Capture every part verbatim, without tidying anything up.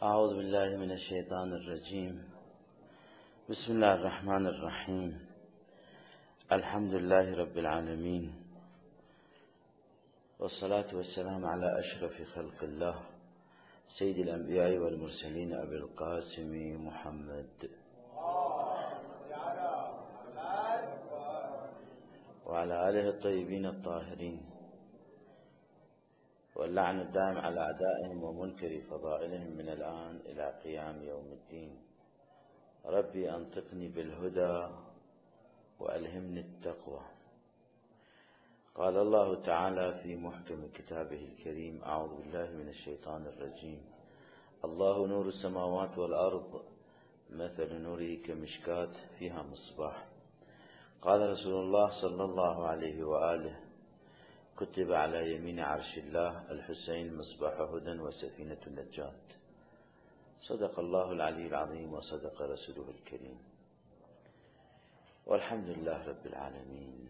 أعوذ بالله من الشيطان الرجيم. بسم الله الرحمن الرحيم. الحمد لله رب العالمين، والصلاة والسلام على أشرف خلق الله سيد الأنبياء والمرسلين أبي القاسم محمد وعلى آله الطيبين الطاهرين، واللعن الدائم على أعدائهم ومنكر فضائلهم من الآن إلى قيام يوم الدين. ربي أنطقني بالهدى وألهمني التقوى. قال الله تعالى في محكم كتابه الكريم: أعوذ بالله من الشيطان الرجيم. الله نور السماوات والأرض، مثل نوره كمشكاة فيها مصباح. قال رسول الله صلى الله عليه وآله: كتب على يمين عرش الله الحسين مصباح هدى وسفينة النجاة. صدق الله العلي العظيم وصدق رسوله الكريم، والحمد لله رب العالمين.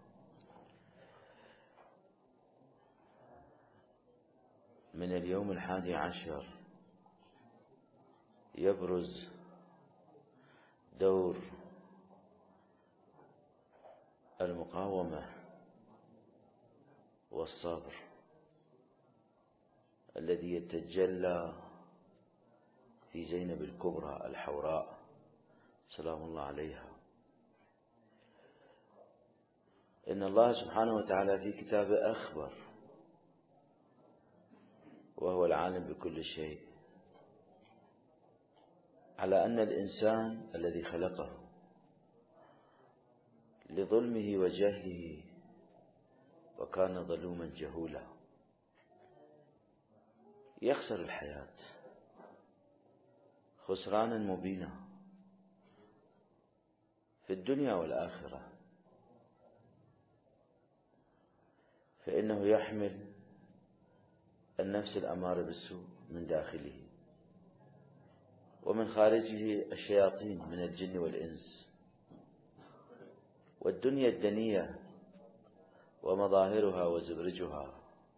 من اليوم الحادي عشر يبرز دور المقاومة والصبر الذي يتجلى في زينب الكبرى الحوراء سلام الله عليها. إن الله سبحانه وتعالى في كتابه أخبر، وهو العالم بكل شيء، على أن الإنسان الذي خلقه لظلمه وجهله وكان ظلوما جهولا يخسر الحياة خسرانا مبينا في الدنيا والآخرة، فإنه يحمل النفس الأمارة بالسوء من داخله، ومن خارجه الشياطين من الجن والإنس، والدنيا الدنية ومظاهرها وزبرجها،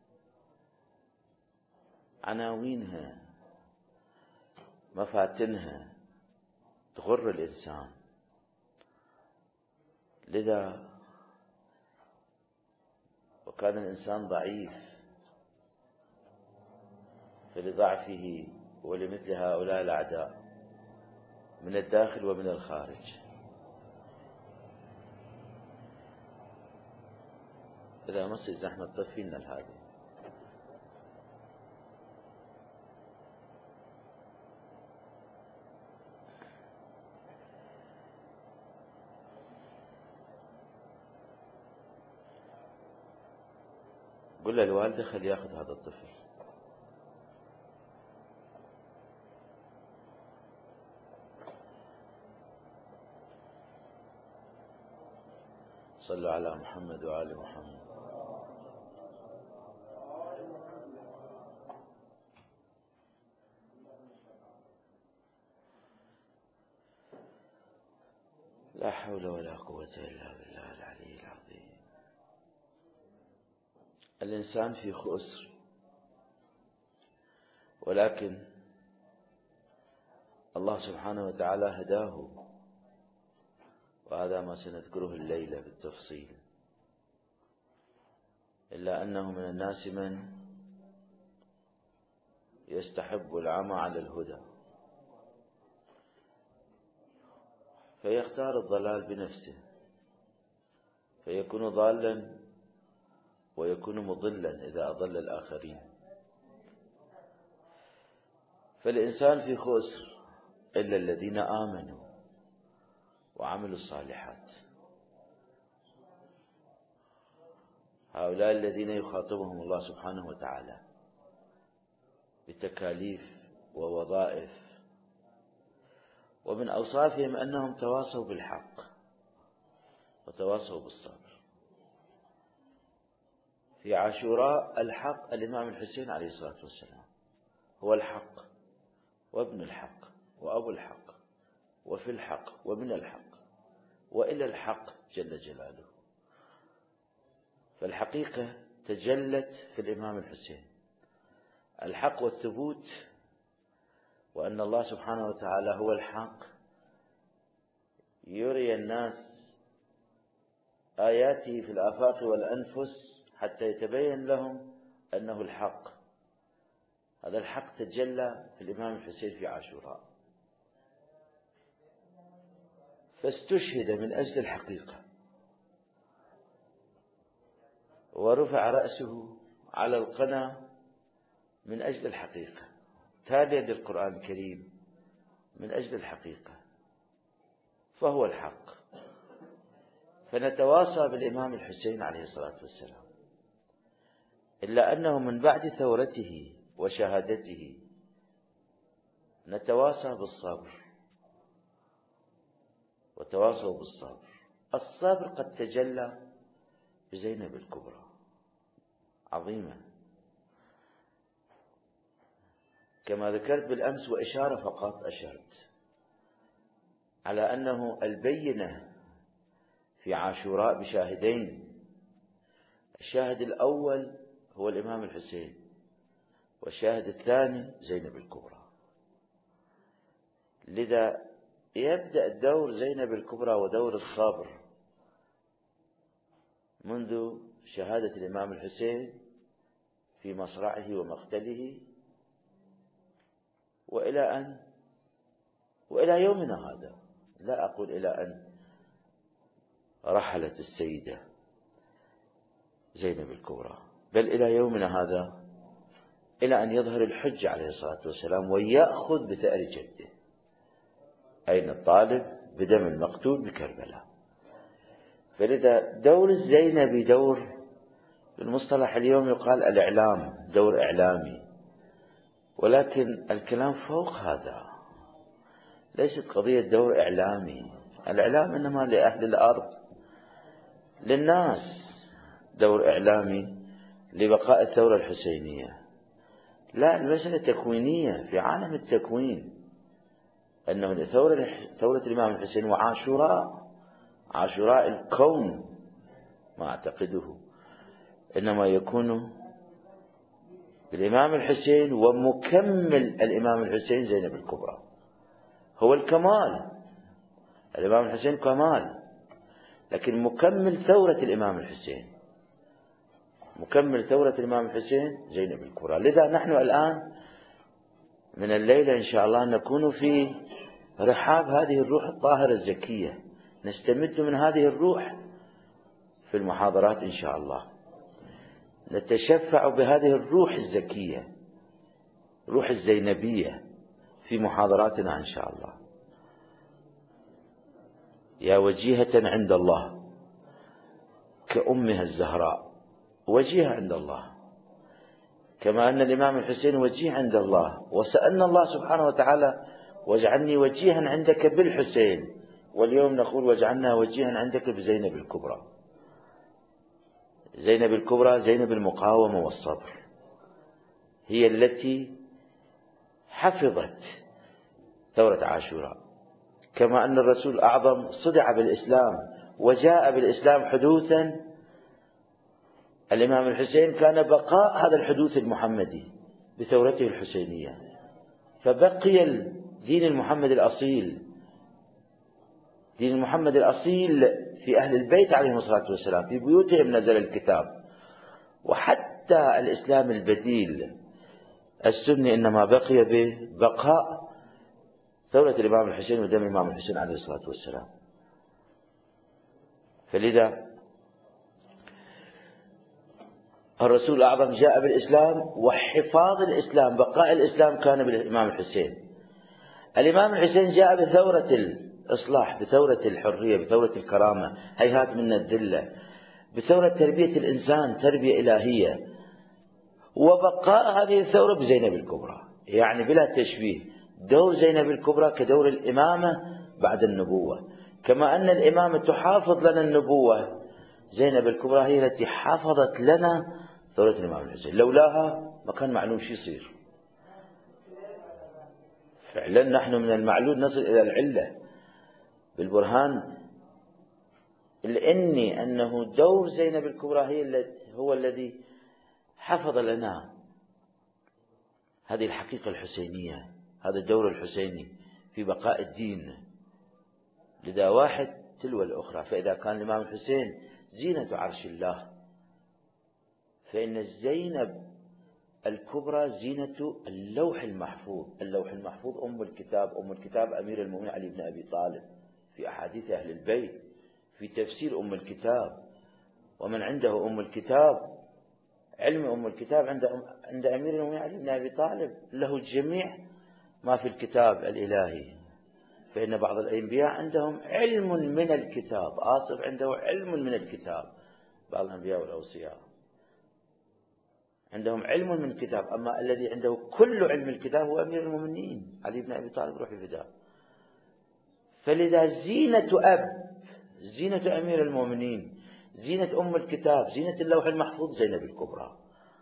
عناوينها مفاتنها تغر الإنسان. لذا وكان الإنسان ضعيف، فلضعفه ولمثل هؤلاء الأعداء من الداخل ومن الخارج. إذا مصر زحمة طفي لنا هذه. قل للوالدة خلي ياخذ هذا الطفل. صلوا على محمد وآل محمد. لا حول ولا قوة إلا بالله العلي العظيم. الإنسان في خسر، ولكن الله سبحانه وتعالى هداه، وهذا ما سنذكره الليلة بالتفصيل. إلا أنه من الناس من يستحب العمى على الهدى، فيختار الضلال بنفسه، فيكون ضالا ويكون مضلا إذا أضل الآخرين. فالإنسان في خسر إلا الذين آمنوا وعملوا الصالحات. هؤلاء الذين يخاطبهم الله سبحانه وتعالى بتكاليف ووظائف، ومن أوصافهم أنهم تواصوا بالحق وتواصوا بالصبر. في عاشوراء الحق الإمام الحسين عليه الصلاة والسلام هو الحق وابن الحق وأبو الحق وفي الحق ومن الحق وإلى الحق جل جلاله. فالحقيقة تجلت في الإمام الحسين، الحق والثبوت وأن الله سبحانه وتعالى هو الحق، يري الناس آياته في الآفاق والأنفس حتى يتبين لهم أنه الحق. هذا الحق تجلى في الإمام الحسين في عاشوراء، فاستشهد من أجل الحقيقة، ورفع رأسه على القنا من أجل الحقيقة، تاليا للقرآن الكريم من أجل الحقيقة، فهو الحق. فنتواصى بالإمام الحسين عليه الصلاة والسلام، إلا أنه من بعد ثورته وشهادته نتواصى بالصبر، وتواصوا بالصبر. الصبر قد تجلى بزينب الكبرى عظيمة، كما ذكرت بالأمس، وإشارة فقط أشرت على أنه البينة في عاشوراء بشاهدين. الشاهد الأول هو الإمام الحسين، والشاهد الثاني زينب الكبرى. لذا يبدأ دور زينب الكبرى ودور الصبر منذ شهادة الإمام الحسين في مصرعه ومقتله، وإلى أن وإلى يومنا هذا. لا أقول إلى أن رحلت السيدة زينب الكبرى، بل إلى يومنا هذا، إلى أن يظهر الحج عليه الصلاة والسلام ويأخذ بثأر جده. أين الطالب بدم المقتول بكربلاء؟ فلذا دور الزينبي دور بالمصطلح اليوم يقال الإعلام، دور إعلامي، ولكن الكلام فوق هذا. ليست قضية دور إعلامي، الإعلام إنما لأهل الأرض، للناس. دور إعلامي لبقاء الثورة الحسينية. لا، المسألة تكوينية في عالم التكوين، أنه ثورة ثورة الإمام الحسين وعاشوراء، عاشوراء الكون ما أعتقده إنما يكون الإمام الحسين ومكمل الإمام الحسين زينب الكبرى، هو الكمال. الإمام الحسين كمال، لكن مكمل ثورة الإمام الحسين، مكمل ثورة الإمام الحسين زينب الكبرى. لذا نحن الآن من الليلة إن شاء الله نكون في رحاب هذه الروح الطاهرة الزكية، نستمد من هذه الروح في المحاضرات إن شاء الله، نتشفع بهذه الروح الزكية، روح الزينبية، في محاضراتنا إن شاء الله. يا وجيهة عند الله كأمها الزهراء، وجيهة عند الله، كما أن الإمام الحسين وجيه عند الله، وسألنا الله سبحانه وتعالى واجعلني وجيها عندك بالحسين، واليوم نقول واجعلنا وجيها عندك بزينب الكبرى. زينب الكبرى زينب المقاومة والصبر، هي التي حفظت ثورة عاشوراء، كما أن الرسول الأعظم صدع بالإسلام وجاء بالإسلام حدوثا. الإمام الحسين كان بقاء هذا الحدوث المحمدي بثورته الحسينية، فبقي الدين المحمد الأصيل، دين المحمد الأصيل في أهل البيت عليهم الصلاة والسلام، في بيوتهم نزل الكتاب. وحتى الإسلام البديل السني إنما بقي ببقاء ثورة الإمام الحسين ودم الإمام الحسين عليه الصلاة والسلام. فلذا الرسول الأعظم جاء بالإسلام، وحفاظ الإسلام بقاء الإسلام كان بالإمام الحسين. الإمام الحسين جاء بثورة الإصلاح، بثورة الحرية، بثورة الكرامة، هيهات من الذلة، بثورة تربية الإنسان تربية إلهية، وبقاء هذه الثورة بزينب الكبرى. يعني بلا تشبيه، دور زينب الكبرى كدور الإمامة بعد النبوة، كما أن الإمامة تحافظ لنا النبوة، زينب الكبرى هي التي حافظت لنا ثورة الإمام الحسين. لولاها ما كان معلوم شو يصير. فعلا نحن من المعلول نصل إلى العلة بالبرهان، لأني أنه دور زينب الكبرى هي هو الذي حفظ لنا هذه الحقيقة الحسينية هذا الدور الحسيني في بقاء الدين، لذا واحد تلو الأخرى. فإذا كان الإمام الحسين زينة عرش الله، فإن زينب الكبرى زينة اللوح المحفوظ. اللوح المحفوظ أم الكتاب، أم الكتاب أمير المؤمنين علي بن أبي طالب في أحاديث أهل البيت، في تفسير أم الكتاب. ومن عنده أم الكتاب، علم أم الكتاب عند عند أمير المؤمنين علي بن أبي طالب، له جميع ما في الكتاب الإلهي. فإن بعض الأنبياء عندهم علم من الكتاب، آصف عنده علم من الكتاب، بعض الأنبياء والأوصياء عندهم علم من الكتاب. أما الذي عنده كل علم الكتاب هو أمير المؤمنين علي بن أبي طالب روح الفداء. فلذا زينة أب، زينة أمير المؤمنين، زينة أم الكتاب، زينة اللوح المحفوظ زينب الكبرى.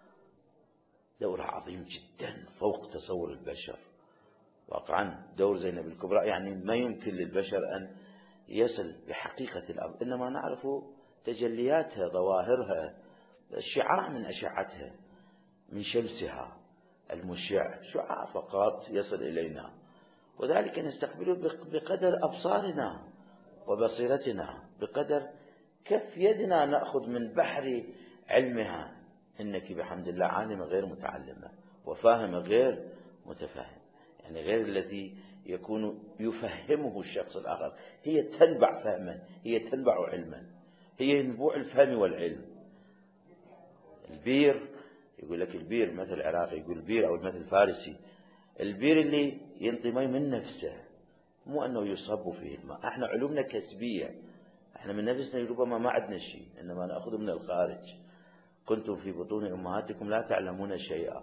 دورها عظيم جدا فوق تصور البشر. واقعا دور زينب الكبرى يعني ما يمكن للبشر أن يصل بحقيقة الأمر، إنما نعرف تجلياتها، ظواهرها، الشعاع من أشعتها، من شمسها المشع، شعاع فقط يصل إلينا، وذلك نستقبله بقدر أبصارنا وبصيرتنا، بقدر كف يدنا نأخذ من بحر علمها. إنك بحمد الله عالمة غير متعلمة، وفاهمة غير متفاهم، يعني غير الذي يكون يفهمه الشخص الآخر. هي تنبع فهما، هي تنبع علما، هي ينبوع الفهم والعلم. البير، يقول لك البير مثل العراقي يقول البير أو المثل الفارسي، البير اللي ينطي مي من نفسه، مو أنه يصب فيه الماء. احنا علومنا كسبية، احنا من نفسنا ربما ما عندنا شيء، إنما نأخذ من الخارج. كنتم في بطون أمهاتكم لا تعلمون شيئا.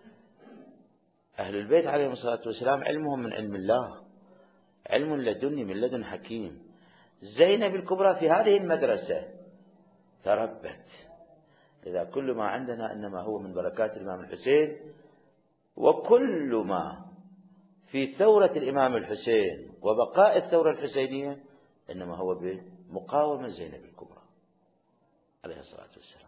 أهل البيت عليهم الصلاة والسلام علمهم من علم الله، علم لدني من لدن حكيم. زينب الكبرى في هذه المدرسة تربت. إذا كل ما عندنا إنما هو من بركات الإمام الحسين، وكل ما في ثورة الإمام الحسين وبقاء الثورة الحسينية إنما هو بمقاومة زينب الكبرى عليه الصلاة والسلام.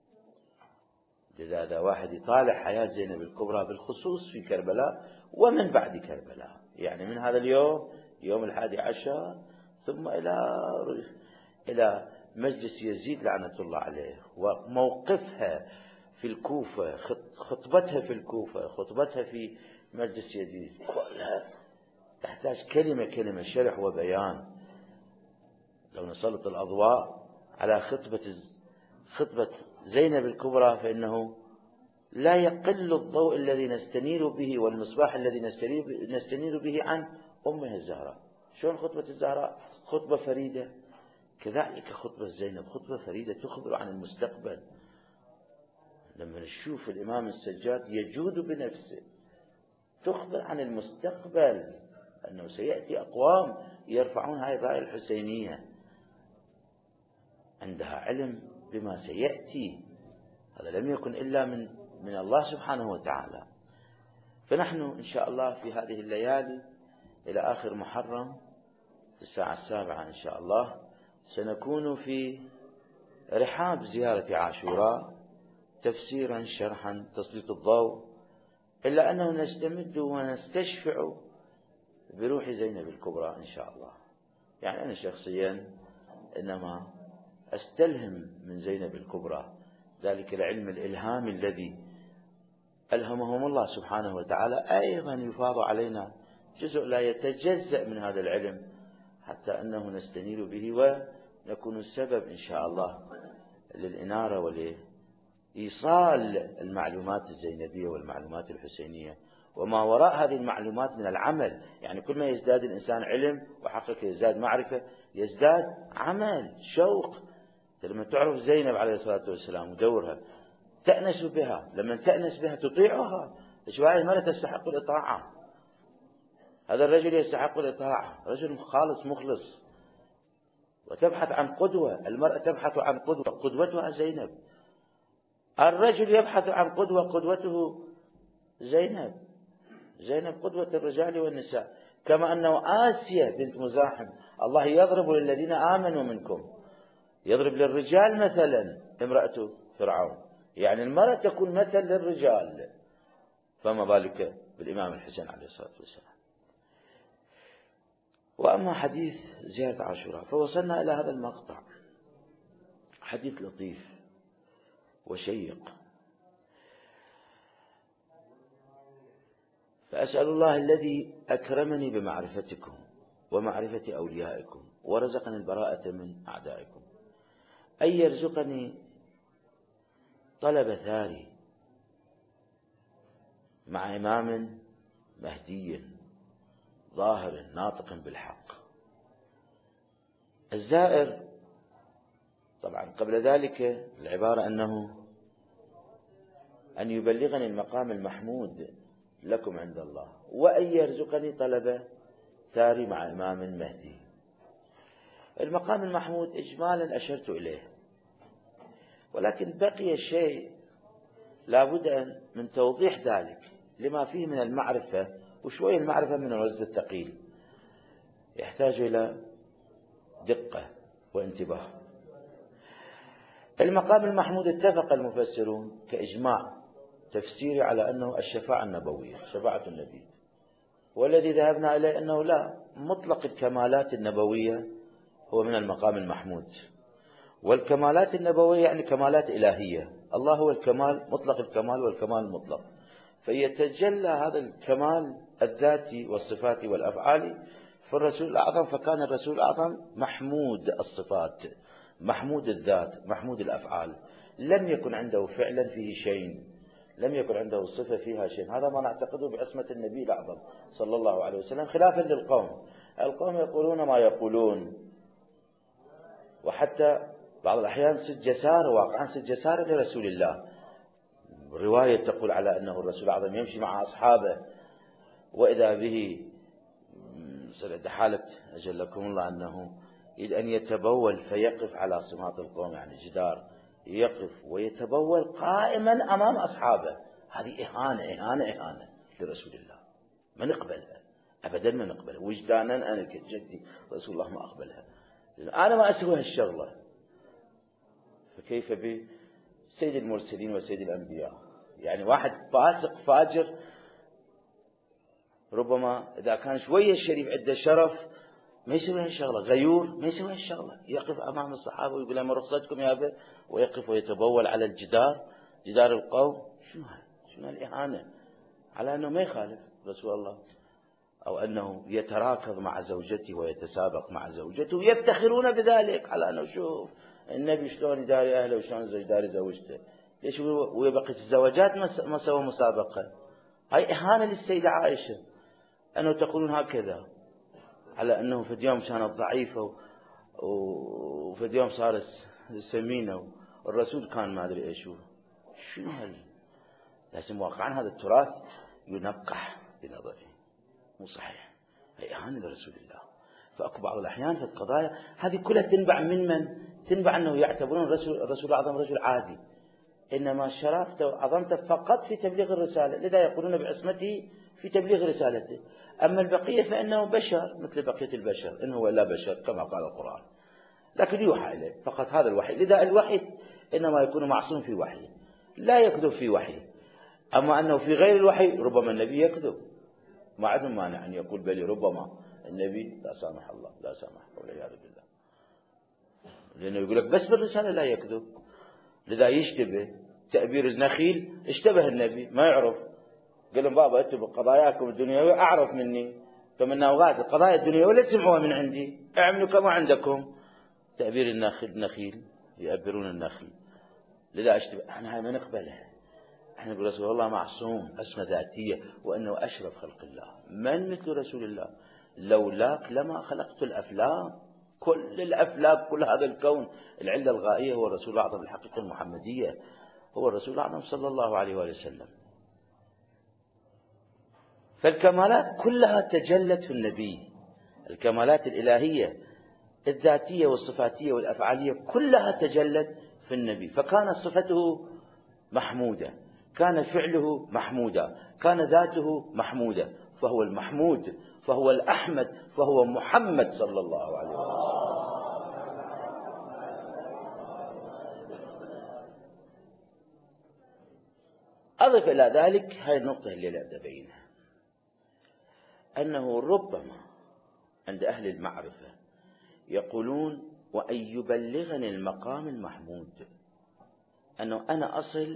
لذا واحد يطالع حياة زينب الكبرى بالخصوص في كربلاء ومن بعد كربلاء، يعني من هذا اليوم يوم الحادي عشر ثم إلى إلى مجلس يزيد لعنة الله عليه، وموقفها في الكوفة، خطبتها في الكوفة، خطبتها في مجلس يزيد، كلها تحتاج كلمة كلمة شرح وبيان. لو نسلط الأضواء على خطبة خطبة زينب الكبرى فإنه لا يقل الضوء الذي نستنير به والمصباح الذي نستنير به عن أمها الزهراء. شلون خطبة الزهراء؟ خطبة فريدة، كذلك خطبة زينب خطبة فريدة تخبر عن المستقبل. لما نشوف الإمام السجاد يجود بنفسه، تخبر عن المستقبل أنه سيأتي أقوام يرفعون هذه الراية الحسينية، عندها علم بما سيأتي. هذا لم يكن إلا من من الله سبحانه وتعالى. فنحن إن شاء الله في هذه الليالي إلى آخر محرم الساعة السابعة إن شاء الله سنكون في رحاب زيارة عاشوراء، تفسيرا شرحا تسليط الضوء، إلا أنه نستمد ونستشفع بروح زينب الكبرى إن شاء الله. يعني أنا شخصيا إنما أستلهم من زينب الكبرى ذلك العلم الإلهام الذي ألهمهم الله سبحانه وتعالى، أيضا يفاض علينا جزء لا يتجزأ من هذا العلم، حتى أنه نستنير به ونكون السبب إن شاء الله للإنارة ولإيصال المعلومات الزينبية والمعلومات الحسينية وما وراء هذه المعلومات من العمل. يعني كل ما يزداد الإنسان علم وحقيقة يزداد معرفة، يزداد عمل، شوق. لما تعرف زينب عليه الصلاة والسلام ودورها تأنس بها، لما تأنس بها تطيعها. هذه المرأة تستحق الإطاعة، هذا الرجل يستحق الإطاعة، رجل خالص مخلص. وتبحث عن قدوة، المرأة تبحث عن قدوة، قدوتها زينب. الرجل يبحث عن قدوة، قدوته زينب. زينب قدوة الرجال والنساء. كما أنه آسيا بنت مزاحم الله يضرب للذين آمنوا منكم، يضرب للرجال مثلا امرأة فرعون، يعني المرأة تكون مثل للرجال، فما بالك بالإمام الحسين عليه الصلاة والسلام. وأما حديث زيارة عاشوراء فوصلنا إلى هذا المقطع، حديث لطيف وشيق. فأسأل الله الذي أكرمني بمعرفتكم ومعرفة أوليائكم ورزقني البراءة من أعدائكم أن يرزقني طلب ثاري مع إمام مهدي ظاهر ناطق بالحق. الزائر طبعا قبل ذلك العبارة أنه أن يبلغني المقام المحمود لكم عند الله وأن يرزقني طلب ثاري مع إمام مهدي. المقام المحمود إجمالا أشرت إليه، ولكن بقي شيء لابد من توضيح ذلك لما فيه من المعرفة، وشوية المعرفة من الوزن الثقيل يحتاج إلى دقة وانتباه. المقام المحمود اتفق المفسرون كإجماع تفسيري على أنه الشفاعة النبوية، شفاعة النبي، والذي ذهبنا إليه أنه لا، مطلق الكمالات النبوية هو من المقام المحمود، والكمالات النبوية يعني كمالات إلهية، الله هو الكمال مطلق الكمال والكمال المطلق، فيتجلى هذا الكمال الذاتي والصفات والأفعال في الرسول الأعظم، فكان الرسول الأعظم محمود الصفات محمود الذات محمود الأفعال، لم يكن عنده فعلا فيه شيء، لم يكن عنده صفة فيها شيء. هذا ما نعتقده بعصمة النبي الأعظم صلى الله عليه وسلم، خلافا للقوم. القوم يقولون ما يقولون، وحتى بعض الأحيان ست جسارة، واقعا ست جسارة لرسول الله. رواية تقول على أنه الرسول الأعظم يمشي مع أصحابه وإذا به حالة أجلكم الله أنه يريد أن يتبول فيقف على صمات القوم، يعني جدار، يقف ويتبول قائما أمام أصحابه. هذه إهانة إهانة إهانة لرسول الله، ما نقبلها أبدا، ما نقبلها وجدانا. أنا كجدي رسول الله ما أقبلها، أنا ما أسوي هالشغلة، فكيف بسيد المرسلين وسيد الأنبياء؟ يعني واحد فاسق فاجر ربما إذا كان شوية شريف عنده شرف ما يسوي هالشغلة، غيور ما يسوي هالشغلة، يقف أمام الصحابة ويقول لهم رخصتكم يا أبا، ويقف ويتبول على الجدار، جدار القوم. شنو هاي؟ شنو الإهانة على أنه ما يخالف رسول الله، أو أنه يتراكض مع زوجته ويتسابق مع زوجته ويفتخرون بذلك على أنه شوف النبي شلون يداري أهله وشلون يداري زوجته، ليش ويبقى الزواجات ما سوى مسابقة؟ هاي إهانة للسيدة عائشة أنه تقولون هكذا على أنه في اليوم كانت ضعيفة وفي اليوم صارت سمينة والرسول كان ما أدري إيش. شنو هذا؟ لازم واقعا هذا التراث ينقح بنظري، مو صحيح، هي إهانة لرسول الله. فأكو بعض الأحيان في القضايا هذه كلها تنبع من من؟ تنبع أنه يعتبرون الرسول, الرسول الأعظم رجل عادي، إنما شرافته وعظمته فقط في تبليغ الرسالة، لذا يقولون بعصمته في تبليغ رسالته. أما البقية فإنه بشر مثل بقية البشر، إنه إلا بشر كما قال القرآن، لكن يوحى إليه فقط هذا الوحي. لذا الوحي إنما يكون معصوم في وحي، لا يكذب في وحي. أما أنه في غير الوحي ربما النبي يكذب، ما عندهم مانع أن يقول بل ربما النبي لا سامح الله لا سامح والعياذ بالله، لأنه يقول لك بس بالرسالة لا يكذب. لذا يشتبه تأبير النخيل، اشتبه النبي ما يعرف، قال لهم بابا أنتم بقضاياكم الدنيوية أعرف مني، فمن أوقات القضايا الدنيوية لا تسمعوها من عندي، اعملوا كما عندكم. تأبير النخيل النخيل يأبرون النخيل. لذا اشتبه، احنا هاي ما نقبلها، احنا نقول رسول الله معصوم عصمة ذاتية وأنه أشرف خلق الله. من مثل رسول الله؟ لولاك لما خلقت الأفلاك، كل الأفلاك كل هذا الكون، العلة الغائية هو الرسول الأعظم، الحقيقة المحمدية هو الرسول الأعظم صلى الله عليه وآله وسلم. فالكمالات كلها تجلت في النبي، الكمالات الإلهية الذاتية والصفاتية والأفعالية كلها تجلت في النبي، فكانت صفته محمودة، كان فعله محمودا، كان ذاته محمودة، فهو المحمود، فهو الأحمد، فهو محمد صلى الله عليه وسلم. أضف إلى ذلك هاي النقطة اللي لا أبدأ بينها، أنه ربما عند أهل المعرفة يقولون وأن يبلغني المقام المحمود، أنه أنا أصل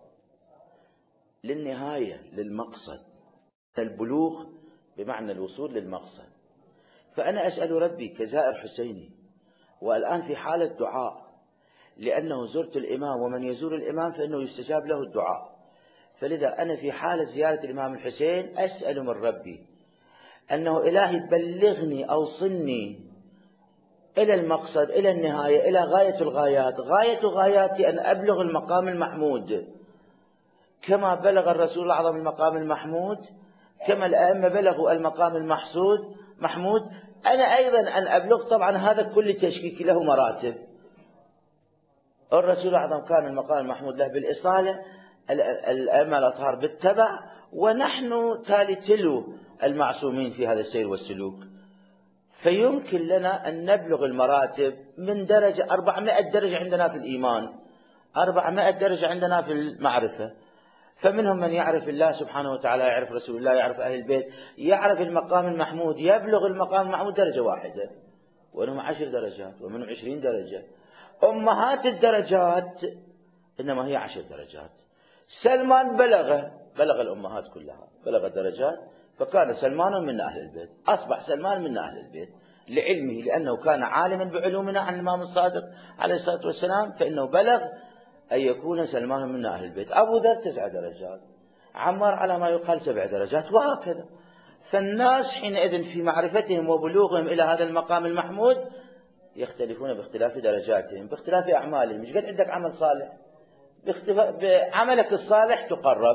للنهاية للمقصد، البلوغ بمعنى الوصول للمقصد. فأنا أسأل ربي كزائر حسيني والآن في حالة دعاء، لأنه زرت الإمام ومن يزور الإمام فإنه يستجاب له الدعاء. فلذا أنا في حالة زيارة الإمام الحسين أسأل من ربي أنه إلهي بلغني أوصلني إلى المقصد، إلى النهاية، إلى غاية الغايات. غاية غاياتي أن أبلغ المقام المحمود كما بلغ الرسول الأعظم المقام المحمود، كما الأئمة بلغوا المقام المحسود محمود. أنا أيضا أن أبلغ. طبعا هذا كل تشكيك له مراتب. الرسول الأعظم كان المقام المحمود له بالإصالة، الأئمة الأطهار بالتبع، ونحن تالي تلو المعصومين في هذا السير والسلوك. فيمكن لنا أن نبلغ المراتب من درجة أربعمائة درجة عندنا في الإيمان، أربعمائة درجة عندنا في المعرفة. فمنهم من يعرف الله سبحانه وتعالى، يعرف رسول الله، يعرف أهل البيت، يعرف المقام المحمود، يبلغ المقام المحمود درجة واحدة، ومنهم عشر درجات، ومنهم عشرين درجة. أمهات الدرجات إنما هي عشر درجات. سلمان بلغ بلغ الأمهات كلها، بلغ الدرجات، فكان سلمان من أهل البيت، أصبح سلمان من أهل البيت لعلمه، لأنه كان عالما بعلومنا عن الإمام الصادق عليه الصلاة والسلام، فإنه بلغ أن يكون سلمان من أهل البيت. أبو ذر تسع درجات، عمار على ما يقال سبع درجات، وهكذا. فالناس حينئذ في معرفتهم وبلوغهم إلى هذا المقام المحمود يختلفون باختلاف درجاتهم، باختلاف أعمالهم. مش قد عندك عمل صالح، بعملك الصالح تقرب.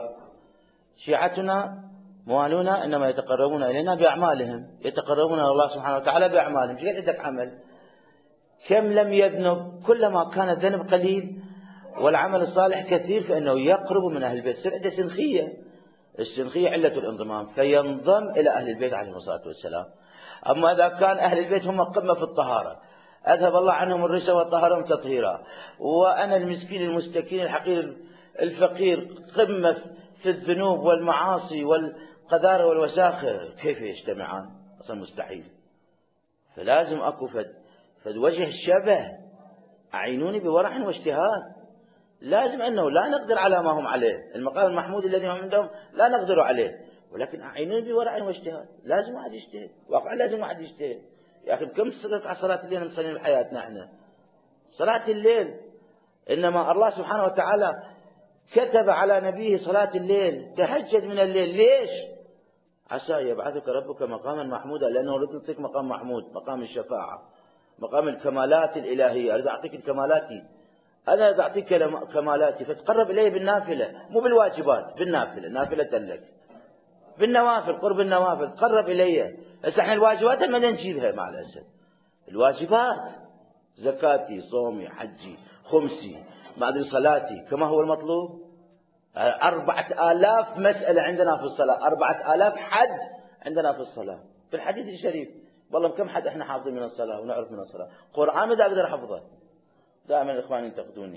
شيعتنا موالونا إنما يتقربون إلينا بأعمالهم، يتقربون إلى الله سبحانه وتعالى بأعمالهم. مش قد عندك عمل. كم لم يذنب، كلما كان الذنب قليل والعمل الصالح كثير فإنه يقرب من أهل البيت. عنده سنخية، السنخية علة الانضمام، فينضم إلى أهل البيت عليهم الصلاة والسلام. أما إذا كان أهل البيت هم قمة في الطهارة، أذهب الله عنهم الرجس وطهرهم تطهيرا، وأنا المسكين المستكين الحقير الفقير قمة في الذنوب والمعاصي والقذارة والوساخة، كيف يجتمعان؟ أصلا مستحيل. فلازم أكو فد فد وجه الشبه. أعينوني بورع واجتهاد. لازم أنه لا نقدر على ما هم عليه، المقام المحمود الذي هم عندهم لا نقدر عليه، ولكن أعينوني بورع واجتهاد. لازم واحد يجتهد، واقع لازم واحد يجتهد. يا أخي كم صلت على صلاة الليل نصلي بحياتنا احنا؟ صلاة الليل إنما الله سبحانه وتعالى كتب على نبيه صلاة الليل، تهجد من الليل. ليش؟ عسى يبعثك ربك مقاما محمودا، لأنه لا تعطيك مقام محمود، مقام الشفاعة، مقام الكمالات الإلهية. أريد أعطيك الكمالاتي، أنا أعطيك كمالاتي، فتقرب إليه بالنافلة، مو بالواجبات، بالنافلة. نافلة لك بالنوافل، قرب النوافل، تقرب إليه. بس احنا الواجبات ما نجيبها مع الأسف. الواجبات زكاتي، صومي، حجي، خمسي، ما أدري صلاتي، كما هو المطلوب. أربعة آلاف مسألة عندنا في الصلاة، أربعة آلاف حد عندنا في الصلاة في الحديث الشريف. والله كم حد احنا حافظين من الصلاة ونعرف من الصلاة؟ قرآن ما أقدر أحفظه، دائما الإخوان ينتقدوني.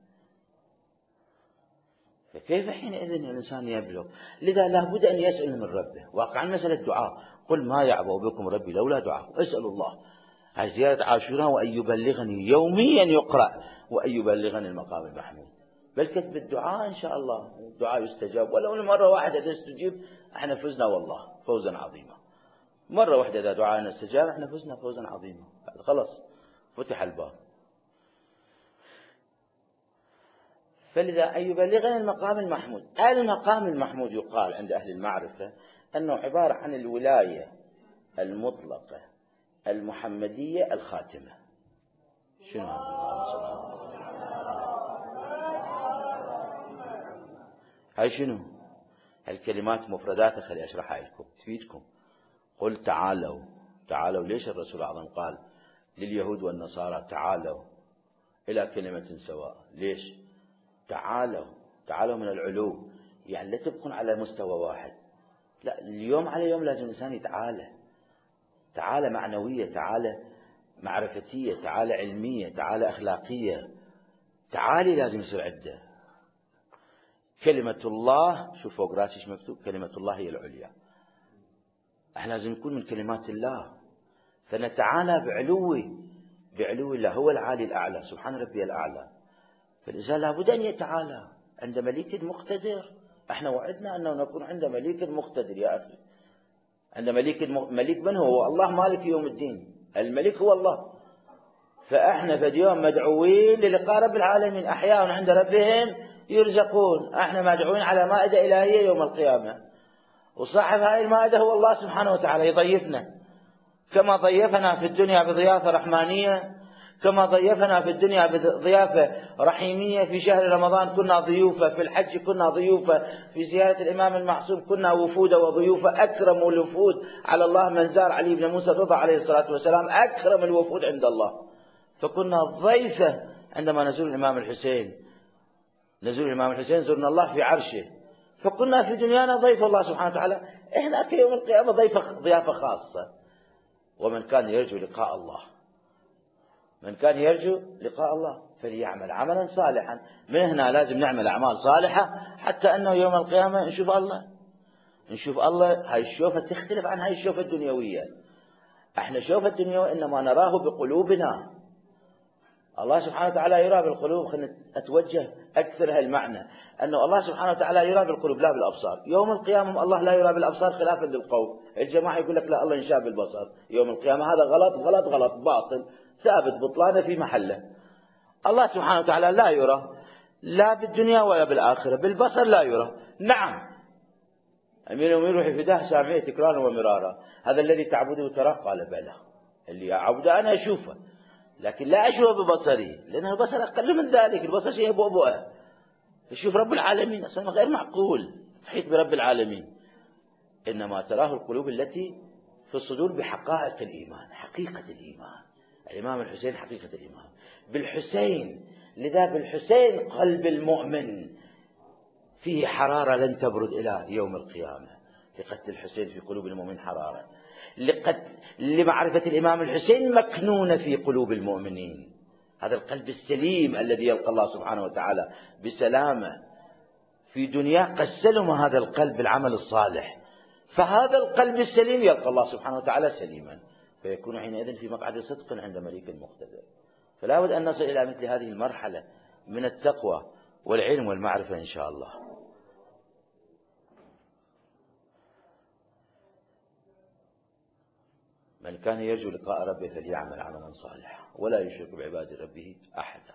فكيف حينئذ الإنسان يبلغ؟ لذا لابد أن يسأل من ربه. واقعا مسألة دعاء، قل ما يعبأ بكم ربي لولا دعاء. اسأل الله. هاي زيارة عاشوراء، وأن يبلغني يوميا يقرأ، وأن يبلغني المقام المحمود. بل كتب الدعاء إن شاء الله، الدعاء يستجاب. ولو مرة واحدة تستجيب احنا فزنا والله فوزا عظيما. مرة واحدة إذا دعاءنا استجاب احنا فزنا فوزا عظيما، خلاص فتح الباب. فلذا أن يبلغنا المقام المحمود. المقام المحمود يقال عند أهل المعرفة أنه عبارة عن الولاية المطلقة المحمدية الخاتمة. شنو هاي؟ شنو هالكلمات مفردات؟ خلي أشرحها لكم تفيدكم. قل تعالوا. تعالوا ليش الرسول الأعظم قال لليهود والنصارى تعالوا إلى كلمة سواء؟ ليش؟ تعالوا تعالوا من العلو، يعني لا تبقون على مستوى واحد، لا، اليوم على يوم لازم الإنسان يتعالى، تعالى معنوية، تعالى معرفتية، تعالى علمية، تعالى أخلاقية، تعالي لازم يصير عده. كلمة الله، شوف فوق راسي ايش مكتوب، كلمة الله هي العليا. احنا لازم نكون من كلمات الله، فنتعالى بعلو بعلو الله، هو العالي الأعلى، سبحان ربي الأعلى. فالإنسان لابد أن يتعالى عند مليك مقتدر. احنا وعدنا أنه نكون عند مليك مقتدر يا أخي. عند مليك الم... مليك من هو؟ الله مالك يوم الدين، الملك هو الله. فاحنا في اليوم مدعوين للقاء رب العالمين، أحياء عند ربهم يرزقون. احنا مدعوين على مائدة إلهية يوم القيامة، وصاحب هذه المائدة هو الله سبحانه وتعالى يضيفنا، كما ضيفنا في الدنيا بضيافة رحمانية، كما ضيفنا في الدنيا بضيافة رحيمية. في شهر رمضان كنا ضيوفة، في الحج كنا ضيوفة، في زيارة الإمام المعصوم كنا وفودا وضيوفة. أكرم الوفود على الله من زار علي بن موسى الرضا عليه الصلاة والسلام، أكرم الوفود عند الله. فكنا ضيفة عندما نزور الإمام الحسين، نزور الإمام الحسين زرنا الله في عرشه، فكنا في دنيانا ضيف الله سبحانه وتعالى. إحنا في يوم القيامة ضيفة ضيافة خاصة. ومن كان يرجو لقاء الله، من كان يرجو لقاء الله فليعمل عملا صالحا. من هنا لازم نعمل أعمال صالحة حتى أنه يوم القيامة نشوف الله، نشوف الله. هاي الشوفة تختلف عن هاي الشوفة الدنيوية. احنا شوفة الدنيوية إنما نراه بقلوبنا، الله سبحانه وتعالى يرى بالقلوب. خلينا أتوجه أكثر هالمعنى، أنه الله سبحانه وتعالى يرى بالقلوب لا بالأبصار. يوم القيامة الله لا يرى بالأبصار خلافا للقول. الجماعة يقول لك لا الله ينشاف بالبصر يوم القيامة، هذا غلط غلط غلط باطل ثابت بطلانه في محله. الله سبحانه وتعالى لا يرى لا بالدنيا ولا بالآخرة، بالبصر لا يرى. نعم أمير أمير روحي فداه سامعه تكرارا ومرارا، هذا الذي تعبده تراه؟ قال بلى، اللي أعبده أنا أشوفه لكن لا أشوفه ببصري، لأن البصر أقل من ذلك، البصر شيء بؤبؤة. تشوف رب العالمين أصلا غير معقول تحيط برب العالمين، إنما تراه القلوب التي في الصدور بحقائق الإيمان، حقيقة الإيمان. الإمام الحسين حقيقة الإيمان بالحسين، لذا بالحسين قلب المؤمن فيه حرارة لن تبرد إلى يوم القيامة. لقتل الحسين في قلوب المؤمن حرارة، لقد لمعرفة الإمام الحسين مكنونة في قلوب المؤمنين. هذا القلب السليم الذي يلقى الله سبحانه وتعالى بسلامة في دنياه، قد سلم هذا القلب بالعمل الصالح، فهذا القلب السليم يلقى الله سبحانه وتعالى سليما، فيكون حينئذ في مقعد صدق عند مليك مقتدر. فلا بد أن نصل إلى مثل هذه المرحلة من التقوى والعلم والمعرفة إن شاء الله. من كان يرجو لقاء ربه فليعمل عملا صالحا ولا يشرك بعبادة ربه أحدا.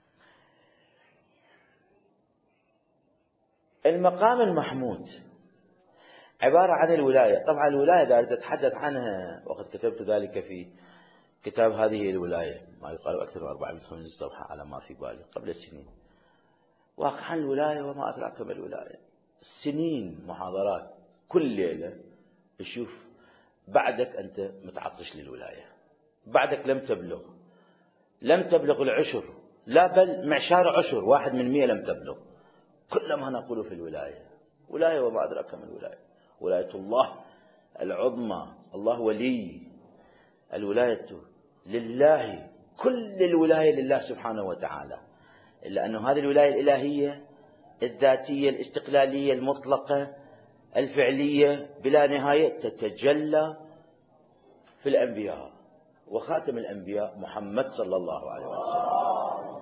المقام المحمود عبارة عن الولاية. طبعا الولاية إذا تتحدث عنها، وقد كتبت ذلك في كتاب هذه الولاية، ما يقال أكثر من أربعمائة وخمسين صفحة على ما في بالي قبل السنين. واقعا الولاية وما أدراك ما الولاية، سنين محاضرات كل ليلة تشوف بعدك أنت متعطش للولاية، بعدك لم تبلغ لم تبلغ العشر، لا بل معشار عشر، واحد من مئة لم تبلغ. كلما نقول في الولاية ولاية وما أدراك من الولاية، ولاية الله العظمى. الله ولي، الولاية لله، كل الولاية لله سبحانه وتعالى، إلا أن هذه الولاية الإلهية الذاتية الاستقلالية المطلقة الفعلية بلا نهاية تتجلى في الأنبياء، وخاتم الأنبياء محمد صلى الله عليه وسلم،